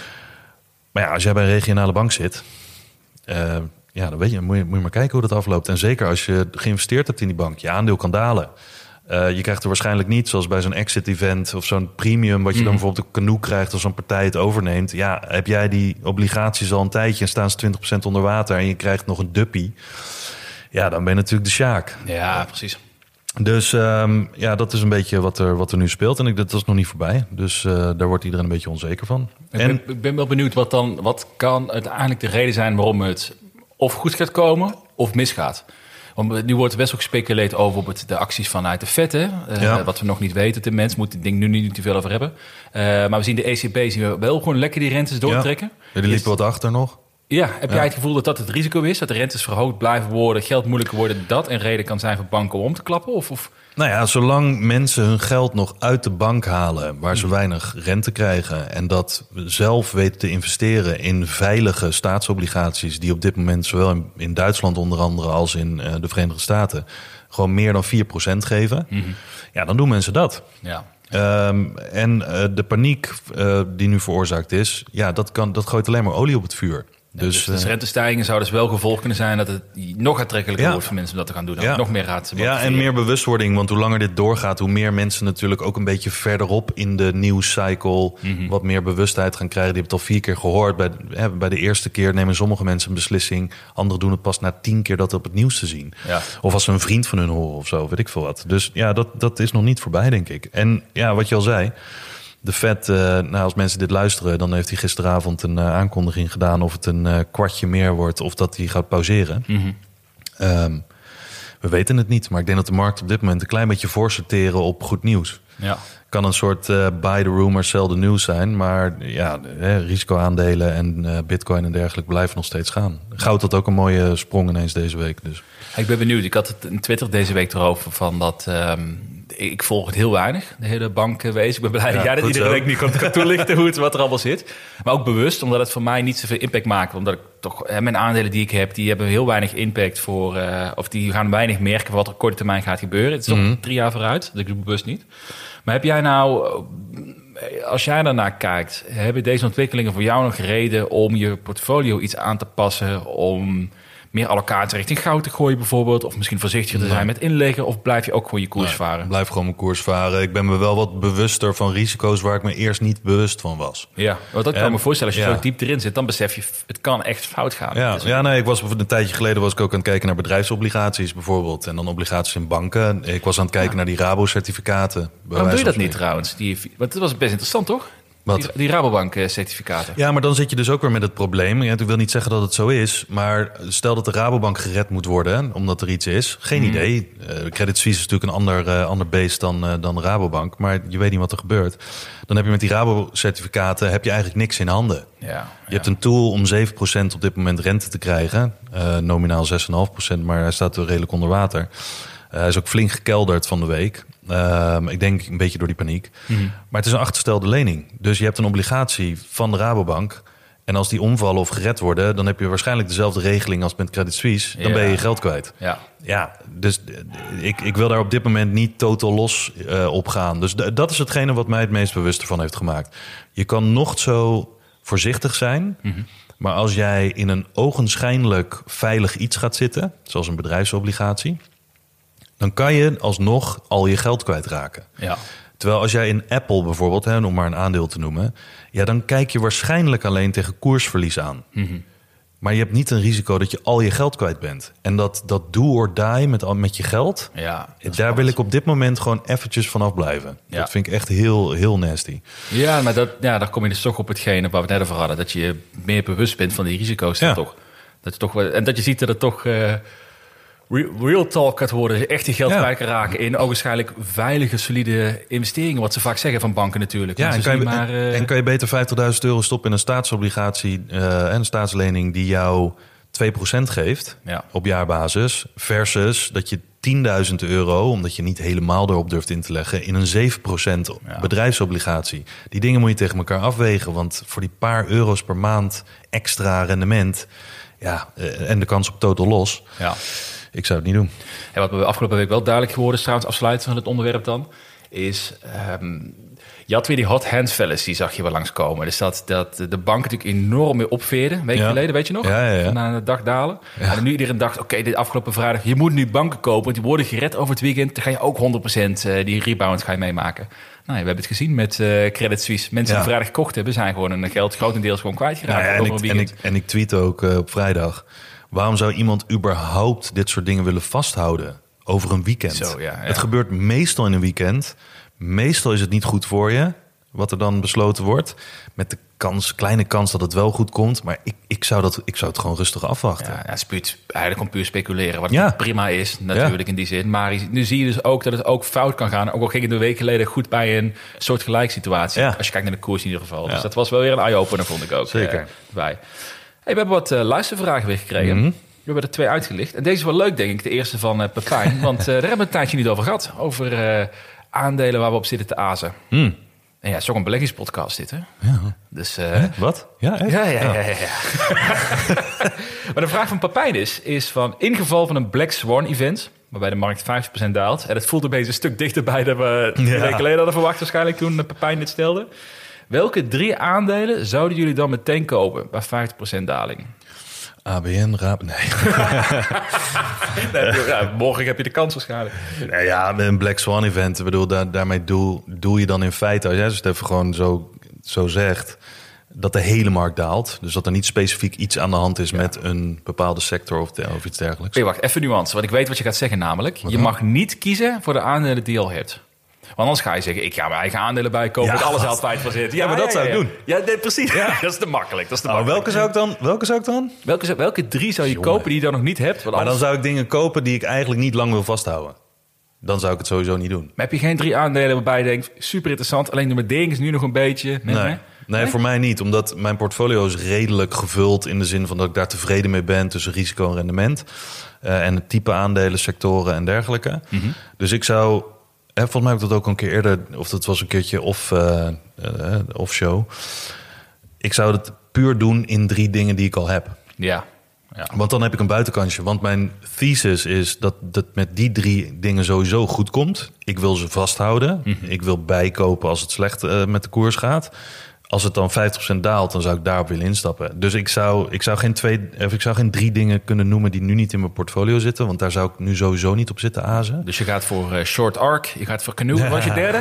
Speaker 7: Maar ja, als jij bij een regionale bank zit, uh, ja, dan weet je, moet je, moet je maar kijken hoe dat afloopt. En zeker als je geïnvesteerd hebt in die bank, je aandeel kan dalen. Uh, je krijgt er waarschijnlijk niet, zoals bij zo'n exit-event of zo'n premium, wat je mm. dan bijvoorbeeld een canoe krijgt als zo'n partij het overneemt. Ja, heb jij die obligaties al een tijdje en staan ze twintig procent onder water en je krijgt nog een duppie. Ja, dan ben je natuurlijk de sjaak.
Speaker 6: Ja, precies.
Speaker 7: Dus um, ja, dat is een beetje wat er, wat er nu speelt. En ik, dat is nog niet voorbij. Dus uh, daar wordt iedereen een beetje onzeker van.
Speaker 6: Ik,
Speaker 7: en,
Speaker 6: ben, ik ben wel benieuwd wat dan, wat kan uiteindelijk de reden zijn waarom het of goed gaat komen of misgaat. Want nu wordt er best ook gespeculeerd over op het, de acties vanuit de Fed. Hè? Uh, ja. Wat we nog niet weten. De mens moet het ding nu niet te veel over hebben. Uh, maar we zien de E C B zien we wel gewoon lekker die rentes doortrekken.
Speaker 7: Ja, ja die liepen wat achter nog.
Speaker 6: Ja, heb jij ja. het gevoel dat dat het risico is? Dat de rentes verhoogd blijven worden, geld moeilijker worden, dat een reden kan zijn voor banken om om te klappen? Of, of?
Speaker 7: Nou ja, zolang mensen hun geld nog uit de bank halen, waar ze weinig rente krijgen, en dat zelf weten te investeren in veilige staatsobligaties, die op dit moment zowel in, in Duitsland onder andere als in uh, de Verenigde Staten gewoon meer dan vier procent geven, mm-hmm. ja, dan doen mensen dat.
Speaker 6: Ja.
Speaker 7: Um, en uh, de paniek uh, die nu veroorzaakt is, ja, dat, kan, dat gooit alleen maar olie op het vuur.
Speaker 6: Ja, dus, dus, dus rentestijgingen zouden dus wel gevolg kunnen zijn dat het nog aantrekkelijker ja. wordt voor mensen om dat te gaan doen. Ja. Nog meer raad.
Speaker 7: Ja, en meer bewustwording. Want hoe langer dit doorgaat, hoe meer mensen natuurlijk ook een beetje verderop in de nieuwscycle mm-hmm. wat meer bewustheid gaan krijgen. Die hebben het al vier keer gehoord. Bij, hè, bij de eerste keer nemen sommige mensen een beslissing. Anderen doen het pas na tien keer dat op het nieuws te zien. Ja. Of als ze een vriend van hun horen of zo, weet ik veel wat. Dus ja, dat, dat is nog niet voorbij, denk ik. En ja, wat je al zei. De Fed, uh, nou, als mensen dit luisteren, dan heeft hij gisteravond een uh, aankondiging gedaan of het een uh, kwartje meer wordt of dat hij gaat pauzeren. Mm-hmm. Um, we weten het niet, maar ik denk dat de markt op dit moment een klein beetje voorsorteren op goed nieuws. Ja. Kan een soort uh, buy the rumor, sell the news zijn, maar ja, hè, risicoaandelen en uh, bitcoin en dergelijke blijven nog steeds gaan. Goud had ook een mooie sprong ineens deze week. Dus.
Speaker 6: Ik ben benieuwd. Ik had het in Twitter deze week erover van dat. Um, ik volg het heel weinig, de hele bankwezen. Ik ben blij ja, dat jij dat iedere zo. week niet kan toelichten hoe het, wat er allemaal zit. Maar ook bewust, omdat het voor mij niet zoveel impact maakt. Omdat ik toch, mijn aandelen die ik heb, die hebben heel weinig impact voor, uh, of die gaan weinig merken van wat er op korte termijn gaat gebeuren. Het is toch mm-hmm. drie jaar vooruit, dat ik doe bewust niet. Maar heb jij nou, als jij daarnaar kijkt, hebben deze ontwikkelingen voor jou nog reden om je portfolio iets aan te passen, om meer allocatie richting goud te gooien bijvoorbeeld, of misschien voorzichtiger te zijn met inleggen, of blijf je ook gewoon je koers
Speaker 7: Nee,
Speaker 6: varen?
Speaker 7: Blijf gewoon mijn koers varen. Ik ben me wel wat bewuster van risico's waar ik me eerst niet bewust van was.
Speaker 6: Ja, want dat kan
Speaker 7: En,
Speaker 6: me voorstellen. Als je
Speaker 7: ja.
Speaker 6: zo diep erin zit, dan besef je, het kan echt fout gaan.
Speaker 7: Ja,
Speaker 6: Dus,
Speaker 7: ja, nee, ik was een tijdje geleden was ik ook aan het kijken naar bedrijfsobligaties bijvoorbeeld. En dan obligaties in banken. Ik was aan het kijken
Speaker 6: Ja.
Speaker 7: naar die Rabo-certificaten.
Speaker 6: Waarom doe je dat niet trouwens? Die, want dat was best interessant, toch?
Speaker 7: Wat?
Speaker 6: Die, die Rabobank-certificaten.
Speaker 7: Ja, maar dan zit je dus ook weer met het probleem. Ja, ik wil niet zeggen dat het zo is, maar stel dat de Rabobank gered moet worden, omdat er iets is. Geen
Speaker 6: Hmm.
Speaker 7: idee. Uh, Credit Suisse is natuurlijk een ander, uh, ander beest dan, uh, dan de Rabobank, maar je weet niet wat er gebeurt. Dan heb je met die Rabo-certificaten heb je eigenlijk niks in handen.
Speaker 6: Ja,
Speaker 7: Je
Speaker 6: ja.
Speaker 7: hebt een tool om zeven procent op dit moment rente te krijgen. Uh, nominaal zes komma vijf procent, maar hij staat redelijk onder water. Uh, hij is ook flink gekelderd van de week. Uh, ik denk een beetje door die paniek.
Speaker 6: Mhm.
Speaker 7: Maar het is een achtergestelde lening. Dus je hebt een obligatie van de Rabobank. En als die omvallen of gered worden, dan heb je waarschijnlijk dezelfde regeling als met Credit Suisse. Dan
Speaker 6: Ja.
Speaker 7: ben je je geld kwijt.
Speaker 6: Ja.
Speaker 7: Ja, dus ik, ik wil daar op dit moment niet totaal los uh, op gaan. Dus d- dat is hetgene wat mij het meest bewust ervan heeft gemaakt. Je kan nog zo voorzichtig zijn,
Speaker 6: Mhm.
Speaker 7: maar als jij in een ogenschijnlijk veilig iets gaat zitten, zoals een bedrijfsobligatie, dan kan je alsnog al je geld kwijtraken.
Speaker 6: Ja.
Speaker 7: Terwijl als jij in Apple bijvoorbeeld, hè, om maar een aandeel te noemen, ja, dan kijk je waarschijnlijk alleen tegen koersverlies aan.
Speaker 6: Mhm.
Speaker 7: Maar je hebt niet een risico dat je al je geld kwijt bent. En dat, dat do or die met, al- met je geld,
Speaker 6: Ja, dat is
Speaker 7: daar wil
Speaker 6: spannend.
Speaker 7: ik op dit moment gewoon eventjes vanaf blijven.
Speaker 6: Ja.
Speaker 7: Dat vind ik echt heel, heel nasty.
Speaker 6: Ja, maar dat, ja, daar kom je dus toch op hetgene waar we het net over hadden. Dat je meer bewust bent van die risico's. Dan
Speaker 7: Ja.
Speaker 6: toch, dat je toch, wel- en dat je ziet dat het toch uh, re- real talk gaat worden. Dat je echt je geld
Speaker 7: Ja.
Speaker 6: kwijt kan raken in waarschijnlijk veilige, solide investeringen. Wat ze vaak zeggen van banken natuurlijk.
Speaker 7: Ja, en
Speaker 6: Mensen
Speaker 7: kan, je,
Speaker 6: zien maar, uh,
Speaker 7: en kan je beter vijftigduizend euro stoppen in een staatsobligatie uh, en een staatslening die jou twee procent geeft
Speaker 6: Ja.
Speaker 7: op jaarbasis, versus dat je tienduizend euro, omdat je niet helemaal erop durft in te leggen, in een zeven procent
Speaker 6: Ja.
Speaker 7: bedrijfsobligatie. Die dingen moet je tegen elkaar afwegen, want voor die paar euro's per maand extra rendement, ja, uh, en de kans op totaal los,
Speaker 6: ja.
Speaker 7: ik zou het niet doen.
Speaker 6: En wat me afgelopen week wel duidelijk geworden is, trouwens afsluiten van het onderwerp dan, is um, je had weer die hot hand fallacy, zag je wel langskomen. Dus dat, dat de banken natuurlijk enorm mee opveerden, een week
Speaker 7: Ja.
Speaker 6: geleden, weet je nog?
Speaker 7: Ja, ja, ja.
Speaker 6: Van na de dag dalen.
Speaker 7: Ja.
Speaker 6: En nu iedereen dacht, oké, dit afgelopen vrijdag, je moet nu banken kopen, want die worden gered over het weekend. Dan ga je ook honderd procent die rebound ga je meemaken. Nou, ja, we hebben het gezien met uh, Credit Suisse. Mensen
Speaker 7: Ja.
Speaker 6: die vrijdag gekocht hebben, zijn gewoon hun geld grotendeels gewoon kwijtgeraakt
Speaker 7: Nou ja, en,
Speaker 6: over
Speaker 7: ik,
Speaker 6: een
Speaker 7: en,
Speaker 6: weekend.
Speaker 7: ik, en ik tweet ook uh, op vrijdag. Waarom zou iemand überhaupt dit soort dingen willen vasthouden over een weekend?
Speaker 6: Zo, ja, ja.
Speaker 7: Het gebeurt meestal in een weekend. Meestal is het niet goed voor je, wat er dan besloten wordt. Met de kans, kleine kans dat het wel goed komt. Maar ik, ik, zou, dat, ik zou het gewoon rustig afwachten.
Speaker 6: Ja, ja, het is puur, eigenlijk om puur speculeren. Wat
Speaker 7: Ja.
Speaker 6: prima is, natuurlijk,
Speaker 7: Ja.
Speaker 6: in die zin. Maar nu zie je dus ook dat het ook fout kan gaan. Ook al ging het een week geleden goed bij een soort gelijksituatie.
Speaker 7: Ja.
Speaker 6: Als je kijkt naar de koers in ieder geval.
Speaker 7: Ja.
Speaker 6: Dus dat was wel weer een eye-opener, vond ik ook.
Speaker 7: Zeker.
Speaker 6: eh, bij. Hey, we hebben wat uh, luistervragen weer gekregen.
Speaker 7: Mhm.
Speaker 6: We hebben er twee uitgelicht. En deze is wel leuk, denk ik. De eerste van uh, Pepijn. Want uh, daar hebben we een tijdje niet over gehad. Over uh, aandelen waar we op zitten te azen.
Speaker 7: Hmm.
Speaker 6: En ja, het is ook een beleggingspodcast dit, hè?
Speaker 7: Ja.
Speaker 6: Dus... Uh,
Speaker 7: Hè? Wat? Ja, echt?
Speaker 6: ja, ja, ja. ja, ja. Maar de vraag van Papijn is, is van in geval van een Black Swan event, waarbij de markt vijftig procent daalt, en het voelt een beetje een stuk dichterbij dan we twee
Speaker 7: Ja.
Speaker 6: weken geleden hadden verwacht waarschijnlijk toen Papijn dit stelde. Welke drie aandelen zouden jullie dan meteen kopen bij vijftig procent daling?
Speaker 7: A B N, Raab... Nee.
Speaker 6: Nee, ja, morgen heb je de kans waarschijnlijk.
Speaker 7: Nou ja, een Black Swan event. Ik bedoel, daar, daarmee doe, doe je dan in feite, als jij het even gewoon zo, zo zegt, dat de hele markt daalt. Dus dat er niet specifiek iets aan de hand is
Speaker 6: Ja.
Speaker 7: met een bepaalde sector of, de, of iets dergelijks.
Speaker 6: Oké, wacht, even nuance, want ik weet wat je gaat zeggen namelijk. Je
Speaker 7: dan?
Speaker 6: mag niet kiezen voor de aandelen die je al hebt. Want anders ga je zeggen, ik ga mijn eigen aandelen bijkopen,
Speaker 7: Ja,
Speaker 6: met alles
Speaker 7: wat?
Speaker 6: al feit van zit.
Speaker 7: Ja, maar dat zou ik doen.
Speaker 6: Ja, nee, precies. dat is te makkelijk. Dat is te
Speaker 7: Oh,
Speaker 6: makkelijk.
Speaker 7: welke, zou ik dan, welke zou ik dan?
Speaker 6: Welke, welke drie zou je
Speaker 7: Jongen.
Speaker 6: kopen die je dan nog niet hebt? Want
Speaker 7: Maar dan
Speaker 6: anders-
Speaker 7: zou ik dingen kopen die ik eigenlijk niet lang wil vasthouden. Dan zou ik het sowieso niet doen.
Speaker 6: Maar heb je geen drie aandelen waarbij je denkt, super interessant, alleen de waardering is nu nog een beetje... Nee,
Speaker 7: Nee,
Speaker 6: nee?
Speaker 7: nee, voor mij niet. Omdat mijn portfolio is redelijk gevuld in de zin van dat ik daar tevreden mee ben tussen risico en rendement. Uh, en het type aandelen, sectoren en dergelijke.
Speaker 6: Mhm.
Speaker 7: Dus ik zou... Hè, volgens mij heb ik dat ook een keer eerder... Of dat was een keertje off, uh, uh, off show. Ik zou het puur doen in drie dingen die ik al heb.
Speaker 6: Ja. Ja.
Speaker 7: Want dan heb ik een buitenkansje. Want mijn thesis is dat het met die drie dingen sowieso goed komt. Ik wil ze vasthouden. Mm-hmm. Ik wil bijkopen als het slecht uh, met de koers gaat. Als het dan vijftig procent daalt, dan zou ik daarop willen instappen. Dus ik zou, ik zou geen twee, of ik zou geen drie dingen kunnen noemen die nu niet in mijn portfolio zitten. Want daar zou ik nu sowieso niet op zitten azen.
Speaker 6: Dus je gaat voor uh, short arc, je gaat voor canoe. Wat was je derde?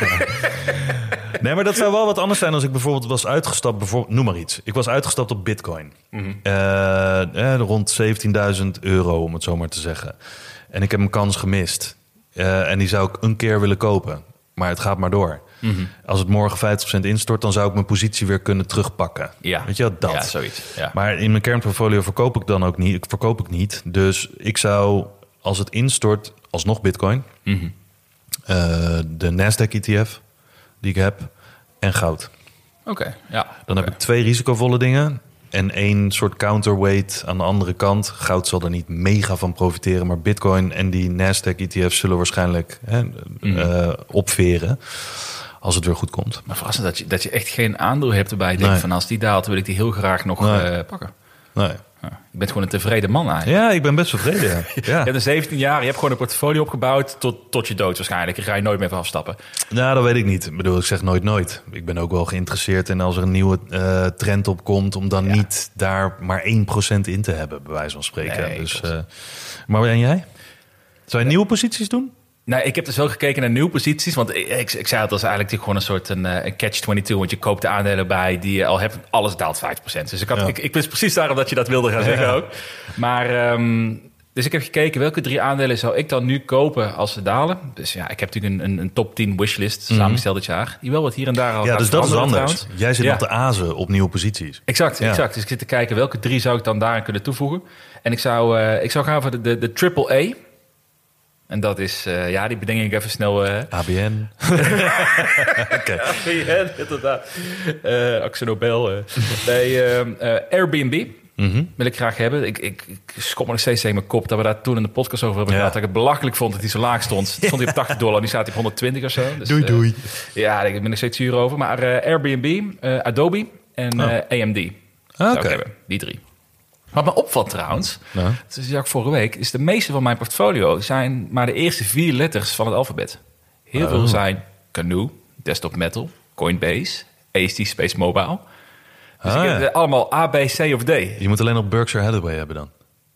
Speaker 7: Nee, maar dat zou wel wat anders zijn als ik bijvoorbeeld was uitgestapt. Bijvoorbeeld, noem maar iets. Ik was uitgestapt op Bitcoin. Mm-hmm. Uh, eh, rond zeventienduizend euro, om het zo maar te zeggen. En ik heb een kans gemist. Uh, en die zou ik een keer willen kopen. Maar het gaat maar door. Mm-hmm. Als het morgen vijftig procent instort, dan zou ik mijn positie weer kunnen terugpakken.
Speaker 6: Ja.
Speaker 7: Weet je wat, dat?
Speaker 6: Ja, zoiets. Ja.
Speaker 7: Maar in mijn kernportfolio verkoop ik dan ook niet. Ik verkoop ik niet. Dus ik zou, als het instort, alsnog Bitcoin. Mm-hmm. Uh, de Nasdaq E T F die ik heb en goud.
Speaker 6: Oké, okay, ja.
Speaker 7: Dan
Speaker 6: okay.
Speaker 7: heb ik twee risicovolle dingen en één soort counterweight aan de andere kant. Goud zal er niet mega van profiteren, maar Bitcoin en die Nasdaq E T F zullen waarschijnlijk hè, mm. uh, opveren als het weer goed komt.
Speaker 6: Maar verrassend dat je, dat je echt geen aandeel hebt erbij. Denk nee. van als die daalt, wil ik die heel graag nog nee. uh, pakken.
Speaker 7: Nee.
Speaker 6: Ja, je bent gewoon een tevreden man eigenlijk.
Speaker 7: Ja, ik ben best tevreden. Ja.
Speaker 6: Je hebt een zeventien jaar, je hebt gewoon een portfolio opgebouwd tot, tot je dood waarschijnlijk. Je ga je nooit meer van afstappen.
Speaker 7: Nou, dat weet ik niet. Ik bedoel, ik zeg nooit nooit. Ik ben ook wel geïnteresseerd in als er een nieuwe uh, trend opkomt, om dan ja. niet daar maar één procent in te hebben, bij wijze van spreken. Nee, dus, uh, maar en jij? Zou je ja. nieuwe posities doen?
Speaker 6: Nou, ik heb dus wel gekeken naar nieuwe posities. Want ik, ik, ik zei het, dat is eigenlijk gewoon een soort een, een catch tweeëntwintig. Want je koopt de aandelen bij die je al hebt. Alles daalt vijf procent. Dus ik, had, ja. ik, ik wist precies daarom dat je dat wilde gaan zeggen ja. ook. Maar um, dus ik heb gekeken welke drie aandelen zou ik dan nu kopen als ze dalen. Dus ja, ik heb natuurlijk een, een, een top tien wishlist mm-hmm. samengesteld dit jaar. Die wel wat hier en daar al
Speaker 7: ja, dus dat is anders. Trouwens. Jij zit
Speaker 6: ja.
Speaker 7: nog te azen op nieuwe posities.
Speaker 6: Exact, ja. exact. Dus ik zit te kijken welke drie zou ik dan daarin kunnen toevoegen. En ik zou, uh, ik zou gaan voor de, de, de triple A. En dat is, uh, ja, die bedenk ik even snel. Uh...
Speaker 7: A B N.
Speaker 6: okay. A B N, inderdaad. Uh, Axel Nobel. Uh. Nee, uh, uh, Airbnb mm-hmm. wil ik graag hebben. Ik, ik, ik schop me nog steeds tegen mijn kop dat we daar toen in de podcast over hebben gehad. Ja. Dat ik het belachelijk vond dat hij zo laag stond. Stond hij op tachtig dollar, die staat hij op honderdtwintig of zo. Dus,
Speaker 7: doei, doei. Uh,
Speaker 6: ja, ik ben er nog steeds zuur over. Maar uh, Airbnb, uh, Adobe en uh, oh. A M D.
Speaker 7: Ah,
Speaker 6: zou
Speaker 7: okay.
Speaker 6: ik hebben, die drie. Wat me opvalt trouwens, ja. dat zei ik vorige week, is de meeste van mijn portfolio zijn maar de eerste vier letters van het alfabet. Heel oh. veel zijn Canoe, Desktop Metal, Coinbase, A S T Space Mobile. Dus ah, ik heb ja. allemaal A, B, C of D.
Speaker 7: Je moet alleen nog Berkshire Hathaway hebben dan.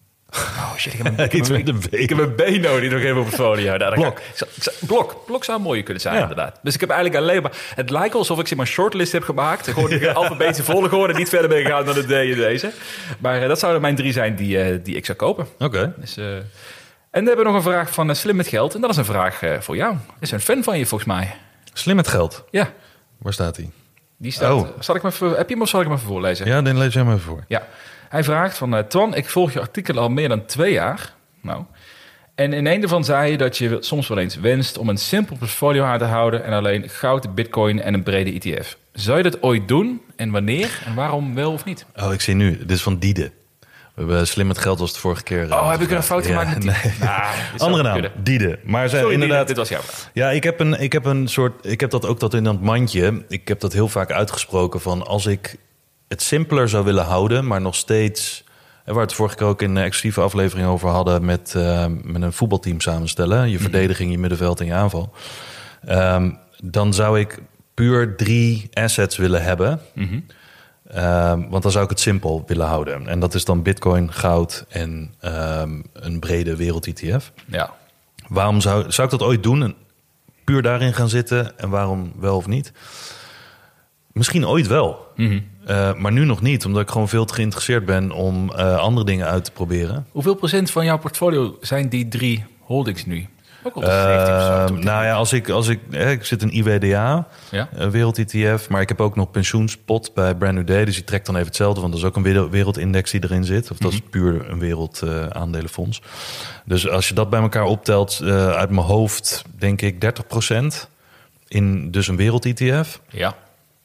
Speaker 6: Oh shit, ik heb een, ik heb een, B. Ik heb een B nodig nog even op het portfolio. Nou,
Speaker 7: blok.
Speaker 6: Ik, blok. Blok zou mooi kunnen zijn,
Speaker 7: ja.
Speaker 6: inderdaad. Dus ik heb eigenlijk alleen maar... Het lijkt alsof ik ze maar shortlist heb gemaakt. Gewoon de alfabetische volgorde en niet verder ben gegaan dan de D en deze. Maar uh, dat zouden mijn drie zijn die, uh, die ik zou kopen.
Speaker 7: Oké. Okay.
Speaker 6: Dus, uh, en dan hebben we nog een vraag van uh, Slim met Geld. En dat is een vraag uh, voor jou. Is een fan van je, volgens mij.
Speaker 7: Slim met Geld?
Speaker 6: Ja.
Speaker 7: Waar staat hij?
Speaker 6: Die staat... Oh. Zal ik hem even, heb je hem of zal ik hem even voorlezen?
Speaker 7: Ja, dan lees jij hem even voor.
Speaker 6: Ja. Hij vraagt van... Uh, Twan, ik volg je artikel al meer dan twee jaar. Nou... En in een daarvan zei je dat je soms wel eens wenst om een simpel portfolio aan te houden en alleen goud, bitcoin en een brede E T F. Zou je dat ooit doen en wanneer en waarom wel of niet?
Speaker 7: Oh, ik zie nu. Dit is van Diede. We hebben Slim met Geld was de vorige keer.
Speaker 6: Oh, uh, heb ik er een fout gemaakt
Speaker 7: ja,
Speaker 6: met
Speaker 7: nee. nah, Andere naam, Diede. Maar zij,
Speaker 6: Sorry,
Speaker 7: inderdaad.
Speaker 6: Diede, dit was jouw vraag.
Speaker 7: Ja, ik heb een, ik heb een soort. Ik heb dat ook dat in dat mandje. Ik heb dat heel vaak uitgesproken van als ik het simpeler zou willen houden, maar nog steeds. Waar we het vorige keer ook in een exclusieve aflevering over hadden met, uh, met een voetbalteam samenstellen. Je verdediging, je middenveld en je aanval. Um, dan zou ik puur drie assets willen hebben. Mm-hmm. Um, want dan zou ik het simpel willen houden. En dat is dan bitcoin, goud en um, een brede wereld-E T F.
Speaker 6: Ja.
Speaker 7: Waarom zou, zou ik dat ooit doen? En puur daarin gaan zitten en waarom wel of niet? Misschien ooit wel. Mm-hmm. Uh, maar nu nog niet, omdat ik gewoon veel te geïnteresseerd ben om uh, andere dingen uit te proberen.
Speaker 6: Hoeveel procent van jouw portfolio zijn die drie holdings nu? Ook al
Speaker 7: uh, zeventig procent. Nou ja, als ik, als ik, hè, ik zit in I W D A, ja? uh, wereld-E T F, maar ik heb ook nog pensioenspot bij Brand New Day. Dus die trekt dan even hetzelfde, want dat is ook een wereldindex die erin zit. Of dat mm-hmm. is puur een wereldaandelenfonds. Uh, dus als je dat bij elkaar optelt, uh, uit mijn hoofd denk ik dertig procent in dus een wereld-E T F.
Speaker 6: Ja.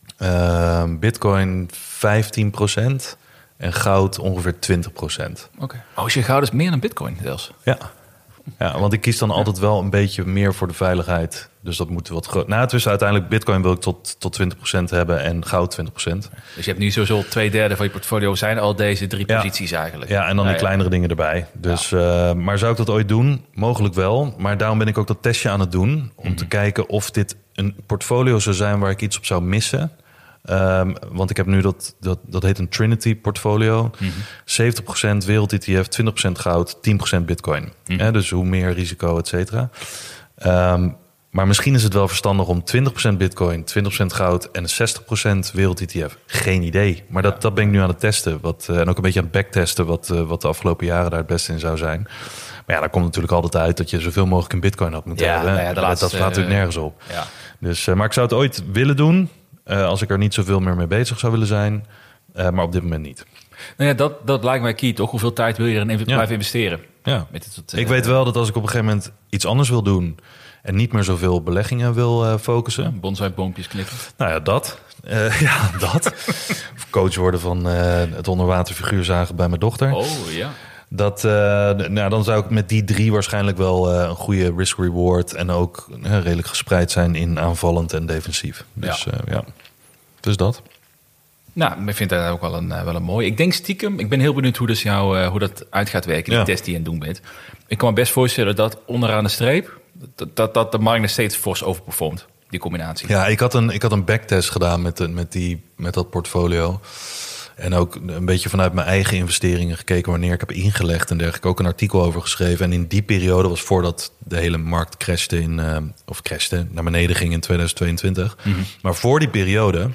Speaker 7: Uh, Bitcoin vijftien procent en goud ongeveer twintig procent.
Speaker 6: Oké. Okay. Oh, is je goud is meer dan Bitcoin zelfs?
Speaker 7: Ja. Ja, want ik kies dan altijd wel een beetje meer voor de veiligheid. Dus dat moet wat groot. Nou, het is uiteindelijk Bitcoin wil ik tot, tot twintig procent hebben en goud twintig procent.
Speaker 6: Dus je hebt nu sowieso twee derde van je portfolio zijn al deze drie
Speaker 7: ja.
Speaker 6: posities eigenlijk.
Speaker 7: Ja, en dan
Speaker 6: ja,
Speaker 7: die kleinere
Speaker 6: ja.
Speaker 7: dingen erbij. Dus,
Speaker 6: Ja.
Speaker 7: uh, maar zou ik dat ooit doen? Mogelijk wel. Maar daarom ben ik ook dat testje aan het doen. Om mm-hmm. te kijken of dit een portfolio zou zijn waar ik iets op zou missen. Um, want ik heb nu dat, dat, dat heet een Trinity portfolio. Mm-hmm. zeventig procent wereld-E T F, twintig procent goud, tien procent bitcoin. Mm-hmm. Ja, dus hoe meer risico, et cetera. Um, maar misschien is het wel verstandig om twintig procent bitcoin, twintig procent goud en zestig procent wereld-E T F. Geen idee. Maar dat, ja. dat ben ik nu aan het testen. Wat, uh, en ook een beetje aan het backtesten wat, uh, wat de afgelopen jaren daar het beste in zou zijn. Maar ja, daar komt natuurlijk altijd uit dat je zoveel mogelijk in bitcoin had moeten
Speaker 6: ja,
Speaker 7: hebben.
Speaker 6: Nou ja,
Speaker 7: dat
Speaker 6: laatste,
Speaker 7: dat slaat natuurlijk nergens op.
Speaker 6: Ja.
Speaker 7: Dus, uh, maar ik zou het ooit willen doen. Uh, als ik er niet zoveel meer mee bezig zou willen zijn. Uh, maar op dit moment niet.
Speaker 6: Nou ja, dat, dat lijkt mij key, toch? Hoeveel tijd wil je erin ja. blijven investeren?
Speaker 7: Ja. Met het, uh, ik weet wel dat als ik op een gegeven moment iets anders wil doen... en niet meer zoveel op beleggingen wil uh, focussen...
Speaker 6: Ja, bonsai-boompjes knippen.
Speaker 7: Nou ja, dat. Uh, ja, dat. Of coach worden van uh, het onderwaterfiguur zagen bij mijn dochter.
Speaker 6: Oh, ja.
Speaker 7: Dat, uh, nou, dan zou ik met die drie waarschijnlijk wel uh, een goede risk-reward... en ook uh, redelijk gespreid zijn in aanvallend en defensief. Dus ja, uh, ja. Dus dat.
Speaker 6: Nou, ik vind dat ook wel een, wel een mooi. Ik denk stiekem, ik ben heel benieuwd hoe, dus jou, uh, hoe dat uit gaat werken, die ja. test die je aan het doen bent. Ik kan me best voorstellen dat onderaan de streep... dat, dat, dat de markt nog steeds fors overperformt, die combinatie.
Speaker 7: Ja, ik had een, ik had een backtest gedaan met, met, die, met dat portfolio... En ook een beetje vanuit mijn eigen investeringen gekeken wanneer ik heb ingelegd en dergelijke. Ook een artikel over geschreven. En in die periode was voordat de hele markt crashte in, uh, of crashte, naar beneden ging in tweeduizend tweeëntwintig. Mm-hmm. Maar voor die periode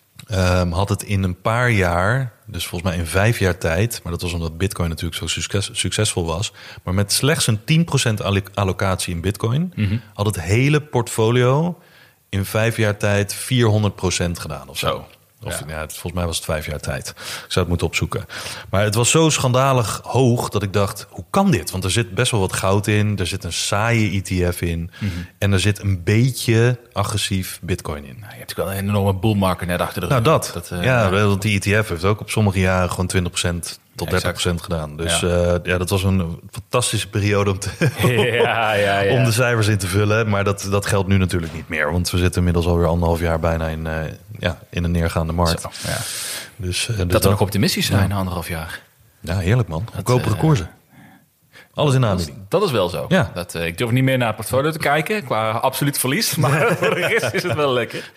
Speaker 7: um, had het in een paar jaar, dus volgens mij in vijf jaar tijd, maar dat was omdat Bitcoin natuurlijk zo succes, succesvol was. Maar met slechts een tien procent allocatie in Bitcoin mm-hmm. had het hele portfolio in vijf jaar tijd vierhonderd procent gedaan of zo. zo. Of, ja. Ja, het, volgens mij was het vijf jaar tijd. Ik zou het moeten opzoeken. Maar het was zo schandalig hoog dat ik dacht, hoe kan dit? Want er zit best wel wat goud in. Er zit een saaie E T F in. Mm-hmm. En er zit een beetje agressief bitcoin in.
Speaker 6: Nou, je hebt wel een enorme bullmarket net achter de
Speaker 7: rug. Nou, dat.
Speaker 6: dat
Speaker 7: uh, ja, want die E T F heeft ook op sommige jaren gewoon twintig procent tot dertig procent gedaan. Dus ja. Uh, ja, dat was een fantastische periode om, te,
Speaker 6: ja, ja, ja.
Speaker 7: om de cijfers in te vullen. Maar dat, dat geldt nu natuurlijk niet meer. Want we zitten inmiddels alweer anderhalf jaar bijna in, uh, ja, in een neergaande markt.
Speaker 6: Zo, ja.
Speaker 7: Dus, uh, dus
Speaker 6: dat, dat we nog optimistisch zijn, ja. anderhalf jaar.
Speaker 7: Ja, heerlijk man. Goedkopere uh, koersen. Alles in aanbieding.
Speaker 6: Dat is wel zo. Ja. Dat, uh, ik durf niet meer naar het portfolio te kijken qua absoluut verlies. Maar voor de rest is het wel lekker.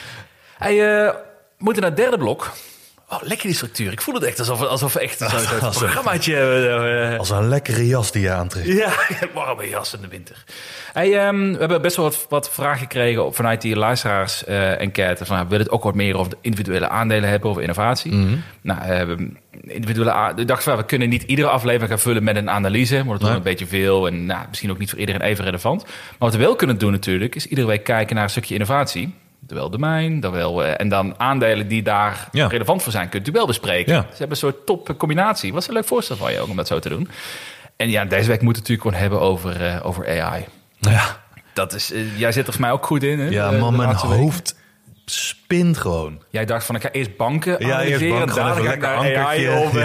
Speaker 6: Hey, uh, we moeten naar het derde blok. Oh, lekker die structuur. Ik voel het echt alsof, alsof we echt zo'n zo programmaatje... Uh,
Speaker 7: als een lekkere jas die je aantrekt.
Speaker 6: Ja, warme jas in de winter. Hey, um, we hebben best wel wat, wat vragen gekregen vanuit die luisteraars-enquête. Uh, van, we willen het ook wat meer over de individuele aandelen hebben, over innovatie. Mm-hmm. Nou, uh, individuele a- ik dacht van, we kunnen niet iedere aflevering gaan vullen met een analyse. Maar dat wordt nee. een beetje veel en nou, misschien ook niet voor iedereen even relevant. Maar wat we wel kunnen doen natuurlijk, is iedere week kijken naar een stukje innovatie. Duel domein, duel, uh, en dan aandelen die daar ja. relevant voor zijn, kunt u wel bespreken. Ja. Ze hebben een soort top combinatie. Wat is een leuk voorstel van je ook om dat zo te doen. En ja, deze week moeten we het natuurlijk gewoon hebben over, uh, over A I.
Speaker 7: Ja.
Speaker 6: Dat is, uh, jij zit er voor mij ook goed in. Hè?
Speaker 7: Ja, man, mijn hoofd spint gewoon.
Speaker 6: Jij dacht van, ik ga eerst banken
Speaker 7: ja, eerst banken,
Speaker 6: en dan ga ik naar A I over.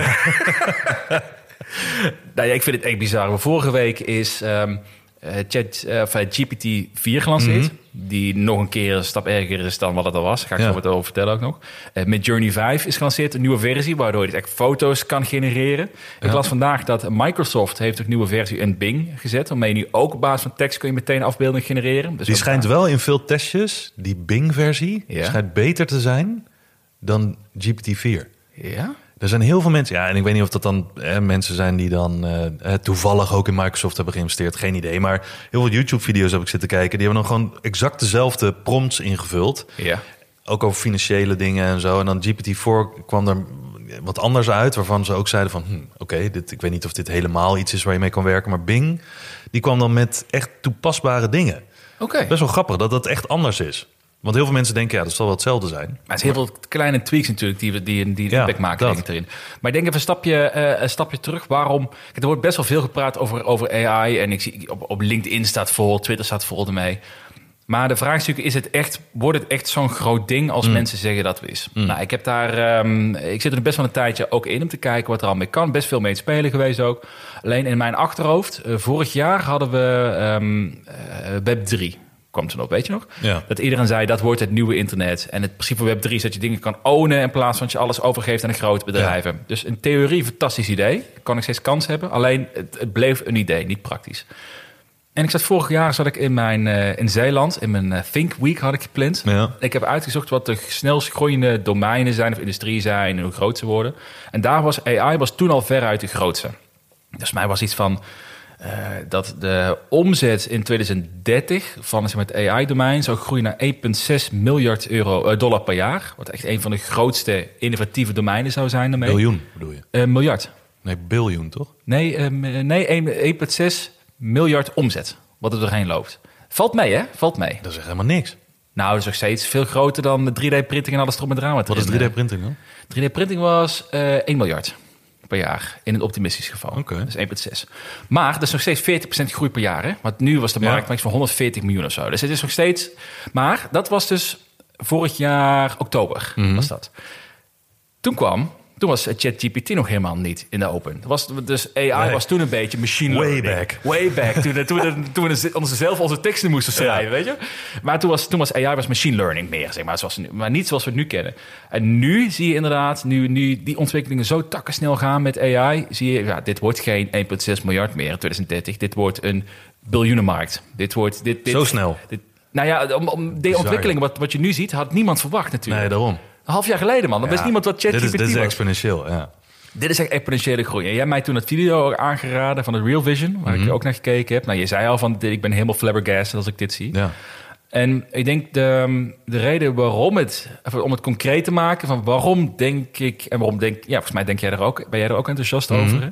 Speaker 6: Ja. Nou ja, ik vind het echt bizar. Vorige week is um, uh, Chat, uh, G P T vier gelanceerd. Mm-hmm. Die nog een keer een stap erger is dan wat het al was. Daar ga ik ja. zo wat over vertellen ook nog. Uh, Midjourney vijf is gelanceerd, een nieuwe versie, waardoor je dus echt foto's kan genereren. Ja. Ik las vandaag dat Microsoft heeft een nieuwe versie in Bing gezet, waarmee je nu ook op basis van tekst kun je meteen afbeeldingen genereren. Dus
Speaker 7: die schijnt wel in veel testjes, die Bing-versie, ja. schijnt beter te zijn dan G P T vier.
Speaker 6: Ja?
Speaker 7: Er zijn heel veel mensen, ja, en ik weet niet of dat dan eh, mensen zijn die dan eh, toevallig ook in Microsoft hebben geïnvesteerd, geen idee. Maar heel veel YouTube-video's heb ik zitten kijken, die hebben dan gewoon exact dezelfde prompts ingevuld.
Speaker 6: Ja.
Speaker 7: Ook over financiële dingen en zo. En dan G P T vier kwam er wat anders uit, waarvan ze ook zeiden van, hm, oké, okay, dit, ik weet niet of dit helemaal iets is waar je mee kan werken. Maar Bing, die kwam dan met echt toepasbare dingen.
Speaker 6: Oké. Okay.
Speaker 7: Best wel grappig dat dat echt anders is. Want heel veel mensen denken, ja, dat zal wel hetzelfde zijn.
Speaker 6: Maar het is heel veel kleine tweaks natuurlijk die die, die
Speaker 7: ja,
Speaker 6: impact maken denk ik, erin. Maar ik denk even een stapje, uh, een stapje terug. Waarom? Er wordt best wel veel gepraat over, over A I. En ik zie op, op LinkedIn staat vol, Twitter staat vol ermee. Maar de vraag is natuurlijk, is het echt, wordt het echt zo'n groot ding als mm. mensen zeggen dat het is? Mm. Nou, ik heb daar, um, ik zit er best wel een tijdje ook in om te kijken wat er al mee kan. Best veel mee te spelen geweest ook. Alleen in mijn achterhoofd, uh, vorig jaar hadden we um, uh, Web drie. Kwam toen op, weet je nog?
Speaker 7: Ja.
Speaker 6: Dat iedereen zei, dat wordt het nieuwe internet. En het principe van Web drie is dat je dingen kan ownen in plaats van dat je alles overgeeft aan de grote bedrijven. Ja. Dus in theorie een fantastisch idee. Kan ik steeds kans hebben. Alleen, het, het bleef een idee, niet praktisch. En ik zat vorig jaar zat ik in, mijn, uh, in Zeeland, in mijn uh, Think Week had ik gepland. Ja. Ik heb uitgezocht wat de snelst groeiende domeinen zijn of industrieën zijn en hoe groot ze worden. En daar was A I was toen al veruit de grootste. Dus mij was iets van uh, dat de omzet in twintig dertig van zeg maar, het A I-domein zou groeien naar één komma zes miljard euro, uh, dollar per jaar. Wat echt een van de grootste innovatieve domeinen zou zijn daarmee.
Speaker 7: Biljoen bedoel je?
Speaker 6: Uh, miljard.
Speaker 7: Nee, biljoen toch?
Speaker 6: Nee, uh, nee één komma zes miljard omzet, wat er doorheen loopt. Valt mee, hè? Valt mee.
Speaker 7: Dat is echt helemaal niks.
Speaker 6: Nou, dat is nog steeds veel groter dan de drie D-printing en alles erop en eraan.
Speaker 7: Wat is drie D-printing dan?
Speaker 6: drie D-printing was uh, één miljard per jaar, in een optimistisch geval.
Speaker 7: Okay.
Speaker 6: Dat is één komma zes. Maar dat is nog steeds veertig procent groei per jaar, hè? Want nu was de markt ja. van honderdveertig miljoen of zo. Dus het is nog steeds... Maar dat was dus vorig jaar oktober, mm-hmm. was dat. Toen kwam... Toen was ChatGPT nog helemaal niet in de open. Was, dus A I nee. was toen een beetje machine learning.
Speaker 7: Way back.
Speaker 6: Way back. Toen, toen, we, toen we onze, zelf onze teksten moesten schrijven, ja. weet je. Maar toen was, toen was A I was machine learning meer, zeg maar. Zoals, maar niet zoals we het nu kennen. En nu zie je inderdaad, nu, nu die ontwikkelingen zo takkensnel gaan met A I... zie je, ja, dit wordt geen één komma zes miljard meer in twintig dertig. Dit wordt een biljoenenmarkt. Dit wordt... Dit, dit,
Speaker 7: zo snel?
Speaker 6: Dit, nou ja, om, om de ontwikkelingen, wat, wat je nu ziet, had niemand verwacht natuurlijk.
Speaker 7: Nee, daarom.
Speaker 6: Een half jaar geleden, man. Dan ja, wist niemand wat ChatGPT was.
Speaker 7: Dit is, dit is exponentieel, ja.
Speaker 6: Dit is echt exponentiële groei. En jij hebt mij toen het video aangeraden van het Real Vision, waar mm-hmm. ik ook naar gekeken heb. Nou, je zei al van, ik ben helemaal flabbergasted als ik dit zie.
Speaker 7: Ja.
Speaker 6: En ik denk de, de reden waarom het, om het concreet te maken, van waarom denk ik, en waarom denk, ja, volgens mij denk jij er ook, ben jij er ook enthousiast mm-hmm. over? Hè?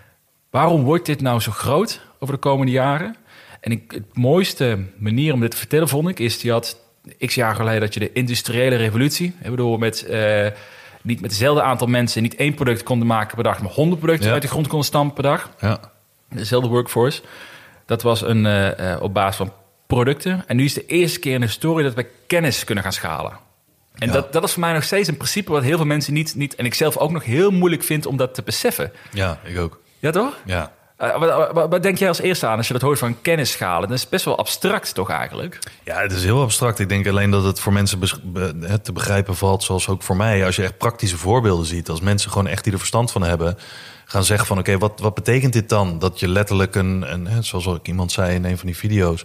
Speaker 6: Waarom wordt dit nou zo groot over de komende jaren? En ik, het mooiste manier om dit te vertellen, vond ik, is die had x jaar geleden dat je de industriële revolutie, ik bedoel, met uh, niet met hetzelfde aantal mensen niet één product konden maken per dag, maar honderd producten ja. uit de grond konden stampen per dag.
Speaker 7: Ja.
Speaker 6: Dezelfde workforce. Dat was een uh, uh, op basis van producten. En nu is de eerste keer in de historie dat we kennis kunnen gaan schalen. En ja. dat, dat is voor mij nog steeds een principe wat heel veel mensen niet, niet, en ik zelf ook nog heel moeilijk vind om dat te beseffen.
Speaker 7: Ja, ik ook.
Speaker 6: Ja, toch?
Speaker 7: Ja.
Speaker 6: Uh, wat, wat, wat denk jij als eerste aan als je dat hoort van kennis schalen? Dat is best wel abstract toch eigenlijk?
Speaker 7: Ja, het is heel abstract. Ik denk alleen dat het voor mensen bes- be- te begrijpen valt, zoals ook voor mij. Als je echt praktische voorbeelden ziet, als mensen gewoon echt die er verstand van hebben, gaan zeggen van oké, okay, wat, wat betekent dit dan? Dat je letterlijk een, een, zoals ook iemand zei in een van die video's,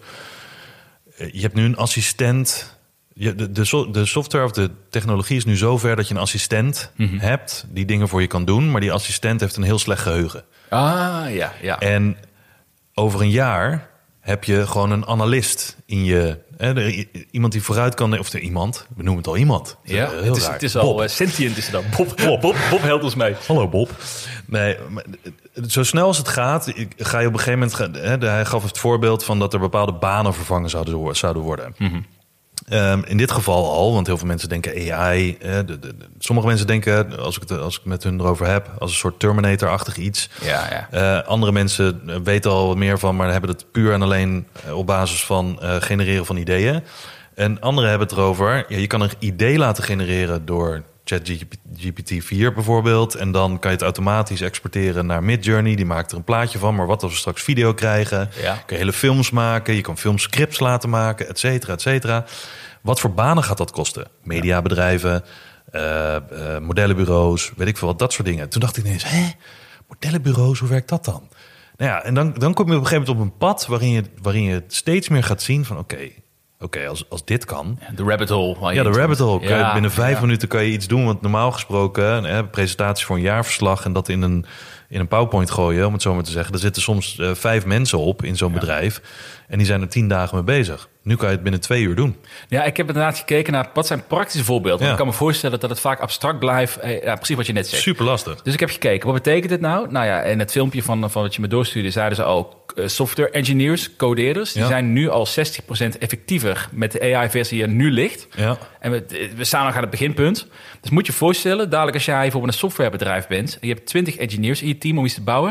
Speaker 7: je hebt nu een assistent. Je, de, de, de software of de technologie is nu zo ver dat je een assistent mm-hmm. hebt die dingen voor je kan doen, maar die assistent heeft een heel slecht geheugen.
Speaker 6: Ah, ja, ja.
Speaker 7: En over een jaar heb je gewoon een analist in je... Hè, iemand die vooruit kan... Of de, iemand, we noemen het al iemand.
Speaker 6: Ja, heel het, is, het is al uh, sentient is het dan. Bob, Bob, Bob, Bob helpt ons mee.
Speaker 7: Hallo Bob. Nee, maar, zo snel als het gaat, ga je op een gegeven moment... Hè, hij gaf het voorbeeld van dat er bepaalde banen vervangen zouden, zouden worden. Mm-hmm. Um, in dit geval al, want heel veel mensen denken A I. Eh, de, de, de, sommige mensen denken, als ik het als ik met hun erover heb, als een soort Terminator-achtig iets.
Speaker 6: Ja, ja.
Speaker 7: Uh, andere mensen weten al wat meer van, maar hebben het puur en alleen op basis van uh, genereren van ideeën. En anderen hebben het erover, ja, je kan een idee laten genereren door ChatGPT vier bijvoorbeeld. En dan kan je het automatisch exporteren naar Midjourney. Die maakt er een plaatje van. Maar wat als we straks video krijgen? Ja. Kun je hele films maken. Je kan filmscripts laten maken, et cetera, et cetera. Wat voor banen gaat dat kosten? Mediabedrijven, uh, uh, modellenbureaus, weet ik veel wat, dat soort dingen. Toen dacht ik ineens, hè? Modellenbureaus, hoe werkt dat dan? Nou ja, en dan, dan kom je op een gegeven moment op een pad waarin je, waarin je steeds meer gaat zien van oké, okay, Oké, okay, als, als dit kan...
Speaker 6: De rabbit hole.
Speaker 7: Ja, de rabbit hole. Ja, binnen vijf ja. minuten kan je iets doen. Want normaal gesproken, een presentatie voor een jaarverslag... en dat in een, in een PowerPoint gooien, om het zo maar te zeggen. Er zitten soms uh, vijf mensen op in zo'n ja. bedrijf. En die zijn er tien dagen mee bezig. Nu kan je het binnen twee uur doen.
Speaker 6: Ja, ik heb inderdaad gekeken naar wat zijn praktische voorbeelden. Want ja. ik kan me voorstellen dat het vaak abstract blijft. Ja, precies wat je net zegt.
Speaker 7: Super lastig.
Speaker 6: Dus ik heb gekeken, wat betekent dit nou? Nou ja, in het filmpje van, van wat je me doorstuurde... zeiden ze al, uh, software engineers, codeerders... die ja. zijn nu al zestig procent effectiever met de A I-versie die er nu ligt.
Speaker 7: Ja.
Speaker 6: En we, we staan nog aan het beginpunt. Dus moet je je voorstellen, dadelijk als jij voor een softwarebedrijf bent... en je hebt twintig engineers in je team om iets te bouwen...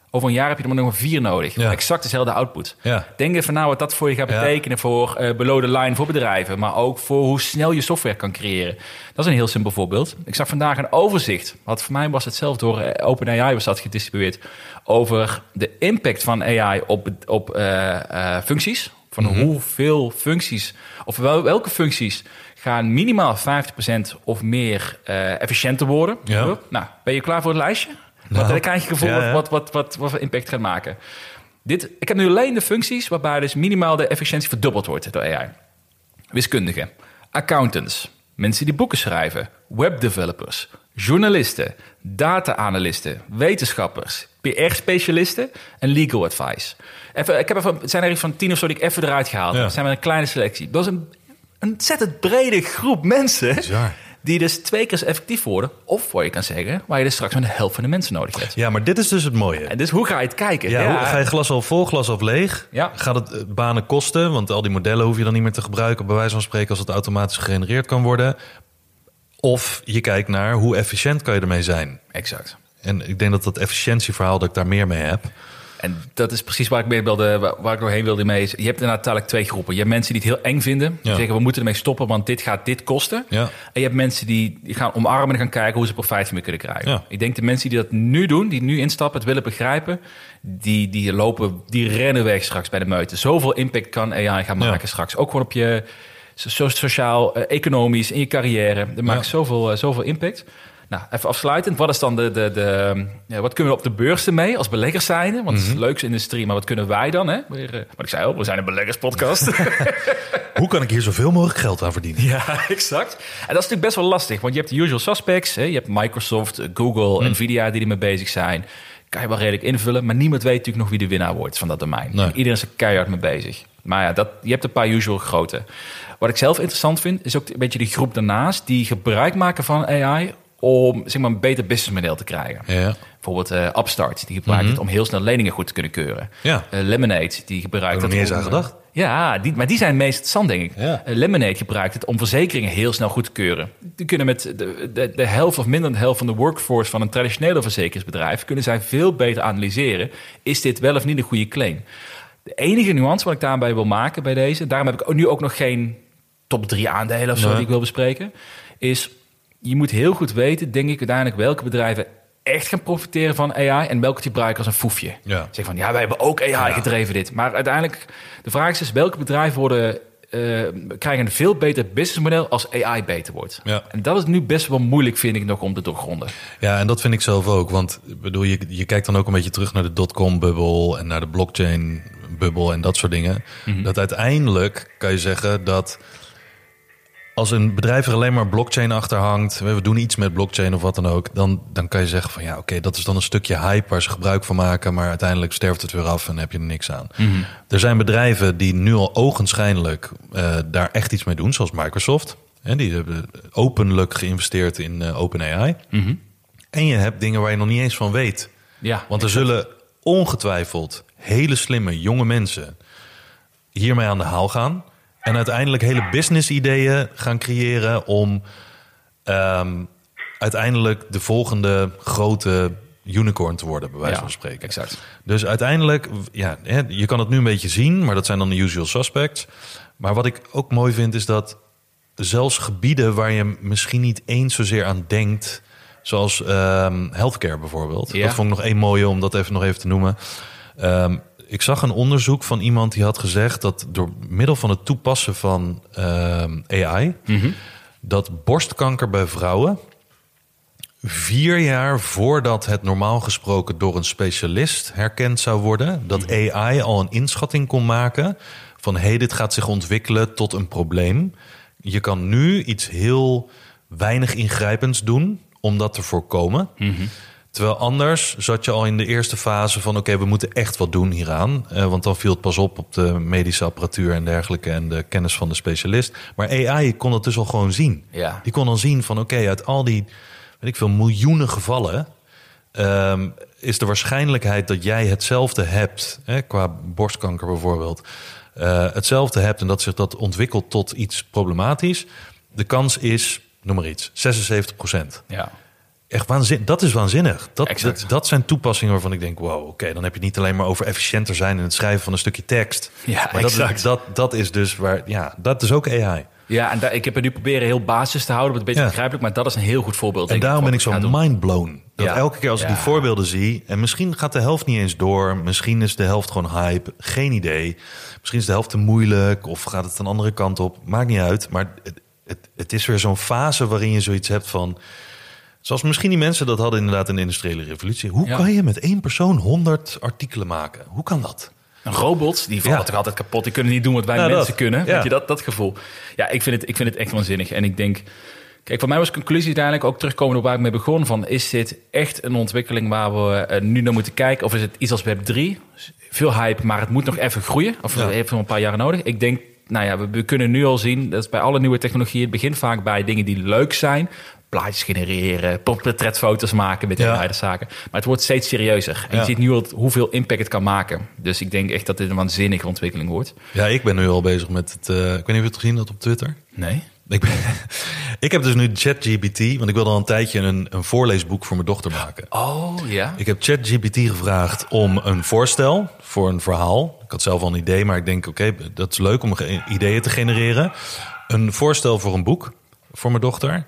Speaker 6: Over een jaar heb je er maar nog maar vier nodig.
Speaker 7: Ja.
Speaker 6: Exact dezelfde output.
Speaker 7: Ja.
Speaker 6: Denk even na wat dat voor je gaat
Speaker 7: Ja.
Speaker 6: betekenen voor uh, below the line voor bedrijven. Maar ook voor hoe snel je software kan creëren. Dat is een heel simpel voorbeeld. Ik zag vandaag een overzicht. Wat voor mij was het zelf door uh, OpenAI was dat gedistribueerd. Over de impact van A I op, op uh, uh, functies. Van mm-hmm. hoeveel functies, of wel, welke functies gaan minimaal vijftig procent of meer uh, efficiënter worden.
Speaker 7: Ja.
Speaker 6: Nou, ben je klaar voor het lijstje?
Speaker 7: Nou,
Speaker 6: Want dan krijg je gevoel
Speaker 7: ja, ja.
Speaker 6: Wat, wat, wat, wat voor impact gaat maken. Dit, ik heb nu alleen de functies waarbij dus minimaal de efficiëntie verdubbeld wordt door A I. Wiskundigen, accountants, mensen die boeken schrijven, webdevelopers, journalisten, data-analysten, wetenschappers, P R-specialisten en legal advice. Even, ik heb even, het zijn er iets van tien of zo die ik even eruit gehaald.
Speaker 7: Ja.
Speaker 6: Dat zijn maar een kleine selectie. Dat is een, een ontzettend brede groep mensen.
Speaker 7: Bizar.
Speaker 6: Die dus twee keer zo effectief worden. Of wat je kan zeggen, waar je dus straks maar de helft van de mensen nodig hebt.
Speaker 7: Ja, maar dit is dus het mooie.
Speaker 6: En dus hoe ga je het kijken?
Speaker 7: Ja,
Speaker 6: Ja.
Speaker 7: Hoe, ga je glas al vol, glas al leeg?
Speaker 6: Ja.
Speaker 7: Gaat het uh, banen kosten? Want al die modellen hoef je dan niet meer te gebruiken, bij wijze van spreken, als het automatisch gegenereerd kan worden. Of je kijkt naar hoe efficiënt kan je ermee zijn.
Speaker 6: Exact.
Speaker 7: En ik denk dat dat efficiëntieverhaal, dat ik daar meer mee heb.
Speaker 6: En dat is precies waar ik mee wilde, waar, waar ik doorheen wilde mee. Is, je hebt inderdaad eigenlijk twee groepen. Je hebt mensen die het heel eng vinden. Die
Speaker 7: Ja.
Speaker 6: zeggen, we moeten ermee stoppen, want dit gaat dit kosten.
Speaker 7: Ja.
Speaker 6: En je hebt mensen die, die gaan omarmen en gaan kijken hoe ze profijt van meer kunnen krijgen.
Speaker 7: Ja.
Speaker 6: Ik denk de mensen die dat nu doen, die nu instappen, het willen begrijpen, die, die lopen, die rennen weg straks bij de meute. Zoveel impact kan A I gaan maken
Speaker 7: Ja. straks.
Speaker 6: Ook gewoon op je so- sociaal, uh, economisch, in je carrière. Dat maakt
Speaker 7: Ja.
Speaker 6: zoveel, uh, zoveel impact. Nou, even afsluitend. Wat is dan de, de, de ja, wat kunnen we op de beurs ermee als beleggers zijnde? Want het is een leuke industrie, maar wat kunnen wij dan? Hè? Weer, uh, wat ik zei al, we zijn een beleggerspodcast.
Speaker 7: Hoe kan ik hier zoveel mogelijk geld aan verdienen?
Speaker 6: Ja, exact. En dat is natuurlijk best wel lastig, want je hebt de usual suspects. Hè? Je hebt Microsoft, Google, Nvidia die ermee bezig zijn. Kan je wel redelijk invullen, maar niemand weet natuurlijk nog wie de winnaar wordt van dat domein.
Speaker 7: Nee.
Speaker 6: Iedereen is er keihard mee bezig. Maar ja, dat, je hebt een paar usual grote. Wat ik zelf interessant vind, is ook een beetje die groep daarnaast die gebruik maken van A I om zeg maar, een beter businessmodel te krijgen.
Speaker 7: Ja.
Speaker 6: Bijvoorbeeld uh, Upstart, die gebruikt
Speaker 7: Mm-hmm.
Speaker 6: het om heel snel leningen goed te kunnen keuren.
Speaker 7: Ja.
Speaker 6: Uh, Lemonade, die gebruikt
Speaker 7: Heb
Speaker 6: het
Speaker 7: ik nog niet eens
Speaker 6: om-
Speaker 7: aan gedacht.
Speaker 6: Ja, die, maar die zijn het meest interessant, denk ik.
Speaker 7: Ja.
Speaker 6: Uh, Lemonade gebruikt het om verzekeringen heel snel goed te keuren. Die kunnen met de, de, de helft of minder dan de helft van de workforce van een traditionele verzekeringsbedrijf, kunnen zij veel beter analyseren, is dit wel of niet een goede claim? De enige nuance wat ik daarbij wil maken bij deze, daarom heb ik nu ook nog geen top drie aandelen of zo
Speaker 7: Nee.
Speaker 6: die ik wil bespreken, is je moet heel goed weten, denk ik, uiteindelijk welke bedrijven echt gaan profiteren van A I en welke die gebruiken als een foefje.
Speaker 7: Ja.
Speaker 6: Zeg van, ja, wij hebben ook A I gedreven dit. Maar uiteindelijk, de vraag is dus, welke bedrijven worden, uh, krijgen een veel beter businessmodel als A I beter wordt?
Speaker 7: Ja.
Speaker 6: En dat is nu best wel moeilijk, vind ik, nog om te doorgronden.
Speaker 7: Ja, en dat vind ik zelf ook. Want ik bedoel, je, je kijkt dan ook een beetje terug naar de dotcom-bubbel en naar de blockchain-bubbel en dat soort dingen.
Speaker 6: Mhm.
Speaker 7: Dat uiteindelijk kan je zeggen dat als een bedrijf er alleen maar blockchain achter hangt, we doen iets met blockchain of wat dan ook, dan, dan kan je zeggen van ja, oké, okay, dat is dan een stukje hype waar ze gebruik van maken, maar uiteindelijk sterft het weer af en heb je er niks aan.
Speaker 6: Mm-hmm.
Speaker 7: Er zijn bedrijven die nu al ogenschijnlijk uh, daar echt iets mee doen, zoals Microsoft. Hè, die hebben openlijk geïnvesteerd in uh, OpenAI.
Speaker 6: Mm-hmm.
Speaker 7: En je hebt dingen waar je nog niet eens van weet.
Speaker 6: Ja,
Speaker 7: Want er zullen ongetwijfeld hele slimme jonge mensen hiermee aan de haal gaan. En uiteindelijk hele business ideeën gaan creëren om um, uiteindelijk de volgende grote unicorn te worden, bij wijze
Speaker 6: ja,
Speaker 7: van spreken.
Speaker 6: Exact.
Speaker 7: Dus uiteindelijk, ja, je kan het nu een beetje zien, maar dat zijn dan de usual suspects. Maar wat ik ook mooi vind is dat zelfs gebieden waar je misschien niet eens zozeer aan denkt, zoals um, healthcare bijvoorbeeld.
Speaker 6: Ja.
Speaker 7: Dat vond ik nog één mooie om dat even nog even te noemen. Um, ik zag een onderzoek van iemand die had gezegd dat door middel van het toepassen van um, A I,
Speaker 6: Mm-hmm.
Speaker 7: dat borstkanker bij vrouwen vier jaar voordat het normaal gesproken door een specialist herkend zou worden, dat A I al een inschatting kon maken van hey, dit gaat zich ontwikkelen tot een probleem. Je kan nu iets heel weinig ingrijpends doen om dat te voorkomen.
Speaker 6: Mm-hmm.
Speaker 7: Terwijl anders zat je al in de eerste fase van oké, okay, we moeten echt wat doen hieraan. Uh, want dan viel het pas op op de medische apparatuur en dergelijke en de kennis van de specialist. Maar A I kon het dus al gewoon zien.
Speaker 6: Ja.
Speaker 7: Die kon dan zien van oké, okay, uit al die, weet ik veel, miljoenen gevallen um, is de waarschijnlijkheid dat jij hetzelfde hebt, hè, qua borstkanker bijvoorbeeld, uh, hetzelfde hebt en dat zich dat ontwikkelt tot iets problematisch. De kans is, noem maar iets, zesenzeventig procent.
Speaker 6: Ja.
Speaker 7: echt waanzinnig. Dat is waanzinnig. Dat,
Speaker 6: Exact.
Speaker 7: dat, dat zijn toepassingen waarvan ik denk, wow, oké, okay, dan heb je het niet alleen maar over efficiënter zijn in het schrijven van een stukje tekst.
Speaker 6: Ja,
Speaker 7: maar
Speaker 6: exact.
Speaker 7: dat is, dat, dat is dus waar, ja, dat is ook A I.
Speaker 6: Ja, en daar, ik heb er nu proberen heel basis te houden, wat een beetje
Speaker 7: Ja.
Speaker 6: begrijpelijk, maar dat is een heel goed voorbeeld.
Speaker 7: En daarom ben ik zo mindblown. Dat
Speaker 6: Ja.
Speaker 7: elke keer als ik
Speaker 6: Ja.
Speaker 7: die voorbeelden zie, en misschien gaat de helft niet eens door, misschien is de helft gewoon hype, geen idee. Misschien is de helft te moeilijk of gaat het een andere kant op, maakt niet uit. Maar het, het, het is weer zo'n fase waarin je zoiets hebt van, zoals misschien die mensen dat hadden inderdaad in de industriële revolutie. Hoe
Speaker 6: Ja.
Speaker 7: kan je met één persoon honderd artikelen maken? Hoe kan dat?
Speaker 6: Robots, die vallen
Speaker 7: Ja.
Speaker 6: toch altijd kapot. Die kunnen niet doen wat wij
Speaker 7: Ja,
Speaker 6: mensen
Speaker 7: dat.
Speaker 6: kunnen.
Speaker 7: Ja.
Speaker 6: Weet je, dat, dat gevoel. Ja, ik vind, het, ik vind het echt waanzinnig. En ik denk... Kijk, voor mij was de conclusie uiteindelijk ook terugkomen op waar ik mee begon. Van, is dit echt een ontwikkeling waar we uh, nu naar moeten kijken? Of is het iets als Web drie? Veel hype, maar het moet nog even groeien. Of
Speaker 7: Ja.
Speaker 6: heeft nog een paar jaren nodig. Ik denk, nou ja, we, we kunnen nu al zien... dat is bij alle nieuwe technologieën... het begint vaak bij dingen die leuk zijn... plaatjes genereren, portretfoto's maken met
Speaker 7: Ja.
Speaker 6: allerlei zaken. Maar het wordt steeds serieuzer. En
Speaker 7: Ja.
Speaker 6: je ziet nu al hoeveel impact het kan maken. Dus ik denk echt dat dit een waanzinnige ontwikkeling wordt.
Speaker 7: Ja, ik ben nu al bezig met het, uh, ik weet niet of je het gezien had op Twitter.
Speaker 6: Nee?
Speaker 7: Ik, ben, ik heb dus nu ChatGPT, want ik wilde al een tijdje een, een voorleesboek voor mijn dochter maken.
Speaker 6: Oh, ja?
Speaker 7: Ik heb ChatGPT gevraagd om een voorstel voor een verhaal. Ik had zelf al een idee, maar ik denk, oké, okay, dat is leuk om ge- ideeën te genereren. Een voorstel voor een boek voor mijn dochter.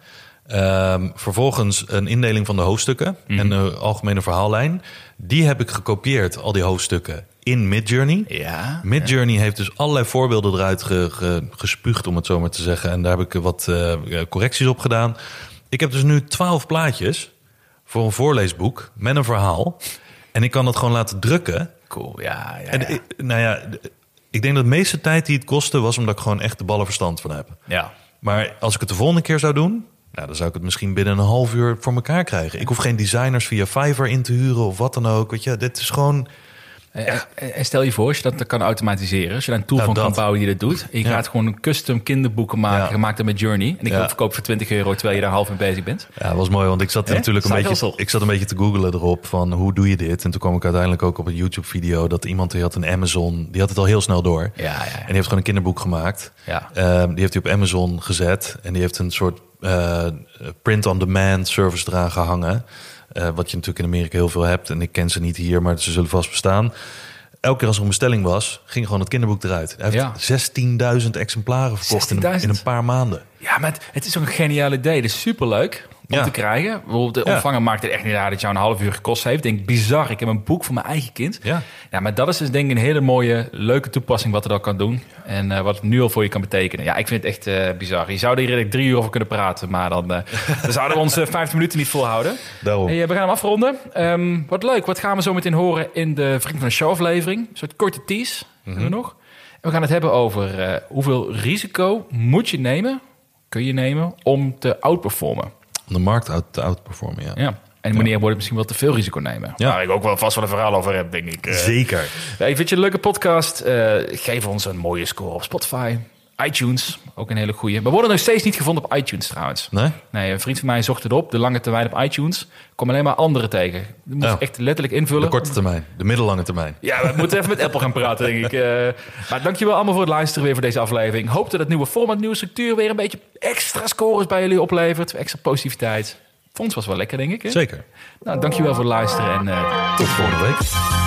Speaker 7: Um, vervolgens een indeling van de hoofdstukken mm. en de algemene verhaallijn. Die heb ik gekopieerd, al die hoofdstukken, in Midjourney.
Speaker 6: Ja,
Speaker 7: Midjourney
Speaker 6: ja.
Speaker 7: heeft dus allerlei voorbeelden eruit ge, ge, gespuugd, om het zo maar te zeggen. En daar heb ik wat uh, correcties op gedaan. Ik heb dus nu twaalf plaatjes voor een voorleesboek met een verhaal. En ik kan dat gewoon laten drukken.
Speaker 6: Cool, ja. ja,
Speaker 7: en,
Speaker 6: ja.
Speaker 7: Ik, nou ja, ik denk dat de meeste tijd die het kostte was omdat ik gewoon echt de ballenverstand van heb.
Speaker 6: Ja.
Speaker 7: Maar als ik het de volgende keer zou doen, nou, dan zou ik het misschien binnen een half uur voor elkaar krijgen. Ik hoef geen designers via Fiverr in te huren of wat dan ook. Weet je, dit is gewoon...
Speaker 6: Ja. En stel je voor, als je dat kan automatiseren, als je daar een tool
Speaker 7: ja,
Speaker 6: van
Speaker 7: dat.
Speaker 6: kan bouwen die dat doet. En je
Speaker 7: ja.
Speaker 6: gaat gewoon een custom kinderboeken maken,
Speaker 7: ja.
Speaker 6: gemaakt met Journey. En ik
Speaker 7: ja.
Speaker 6: verkoop voor twintig euro terwijl je daar half mee bezig bent.
Speaker 7: Ja, dat was mooi, want ik zat
Speaker 6: He?
Speaker 7: natuurlijk een beetje,
Speaker 6: Zijhelsel.
Speaker 7: ik zat een beetje te googlen erop van hoe doe je dit? En toen kwam ik uiteindelijk ook op een YouTube-video dat iemand die had een Amazon, die had het al heel snel door.
Speaker 6: Ja, ja, ja.
Speaker 7: En die heeft gewoon een kinderboek gemaakt.
Speaker 6: Ja.
Speaker 7: Um, die heeft hij op Amazon gezet en die heeft een soort uh, print-on-demand service eraan gehangen. Uh, wat je natuurlijk in Amerika heel veel hebt. En ik ken ze niet hier, maar ze zullen vast bestaan. Elke keer als er een bestelling was, ging gewoon het kinderboek eruit. Hij heeft
Speaker 6: ja.
Speaker 7: zestienduizend exemplaren verkocht in een, in een paar maanden.
Speaker 6: Ja, maar het, het is ook een geniaal idee. Het is superleuk om
Speaker 7: ja.
Speaker 6: te krijgen. De ontvanger ja. maakt het echt niet uit dat jou een half uur gekost heeft. Ik denk, bizar, ik heb een boek voor mijn eigen kind.
Speaker 7: Ja,
Speaker 6: ja maar dat is dus denk ik een hele mooie, leuke toepassing wat het al kan doen. En uh, wat het nu al voor je kan betekenen. Ja, ik vind het echt uh, bizar. Je zou er hier drie uur over kunnen praten, maar dan, uh, dan zouden we ons uh, vijftien minuten niet volhouden.
Speaker 7: Daarom.
Speaker 6: Hey, we gaan hem afronden. Um, wat leuk, wat gaan we zo meteen horen in de Vriend van de Show aflevering? Een soort korte tease, mm-hmm. hebben we nog. En we gaan het hebben over uh, hoeveel risico moet je nemen, kun je nemen, om te outperformen.
Speaker 7: Om de markt out, te outperformen, ja.
Speaker 6: ja. En wanneer ja. wordt het misschien wel te veel risico nemen?
Speaker 7: Ja.
Speaker 6: Waar ik ook wel vast wel een verhaal over heb, denk ik. Uh,
Speaker 7: Zeker.
Speaker 6: Ja, ik vind je een leuke podcast. Uh, geef ons een mooie score op Spotify. iTunes, ook een hele goeie. We worden nog steeds niet gevonden op iTunes trouwens.
Speaker 7: Nee?
Speaker 6: Nee, een vriend van mij zocht het op. De lange termijn op iTunes. Kom alleen maar andere tegen. Je moet ja. echt letterlijk invullen.
Speaker 7: De korte termijn, de middellange termijn.
Speaker 6: Ja, we moeten even met Apple gaan praten, denk ik. Uh, maar dankjewel allemaal voor het luisteren weer voor deze aflevering. Hoop dat het nieuwe format, nieuwe structuur weer een beetje extra scores bij jullie oplevert. Extra positiviteit. Voor ons was wel lekker, denk ik. Hè?
Speaker 7: Zeker.
Speaker 6: Nou, dankjewel voor het luisteren en uh,
Speaker 7: tot volgende week.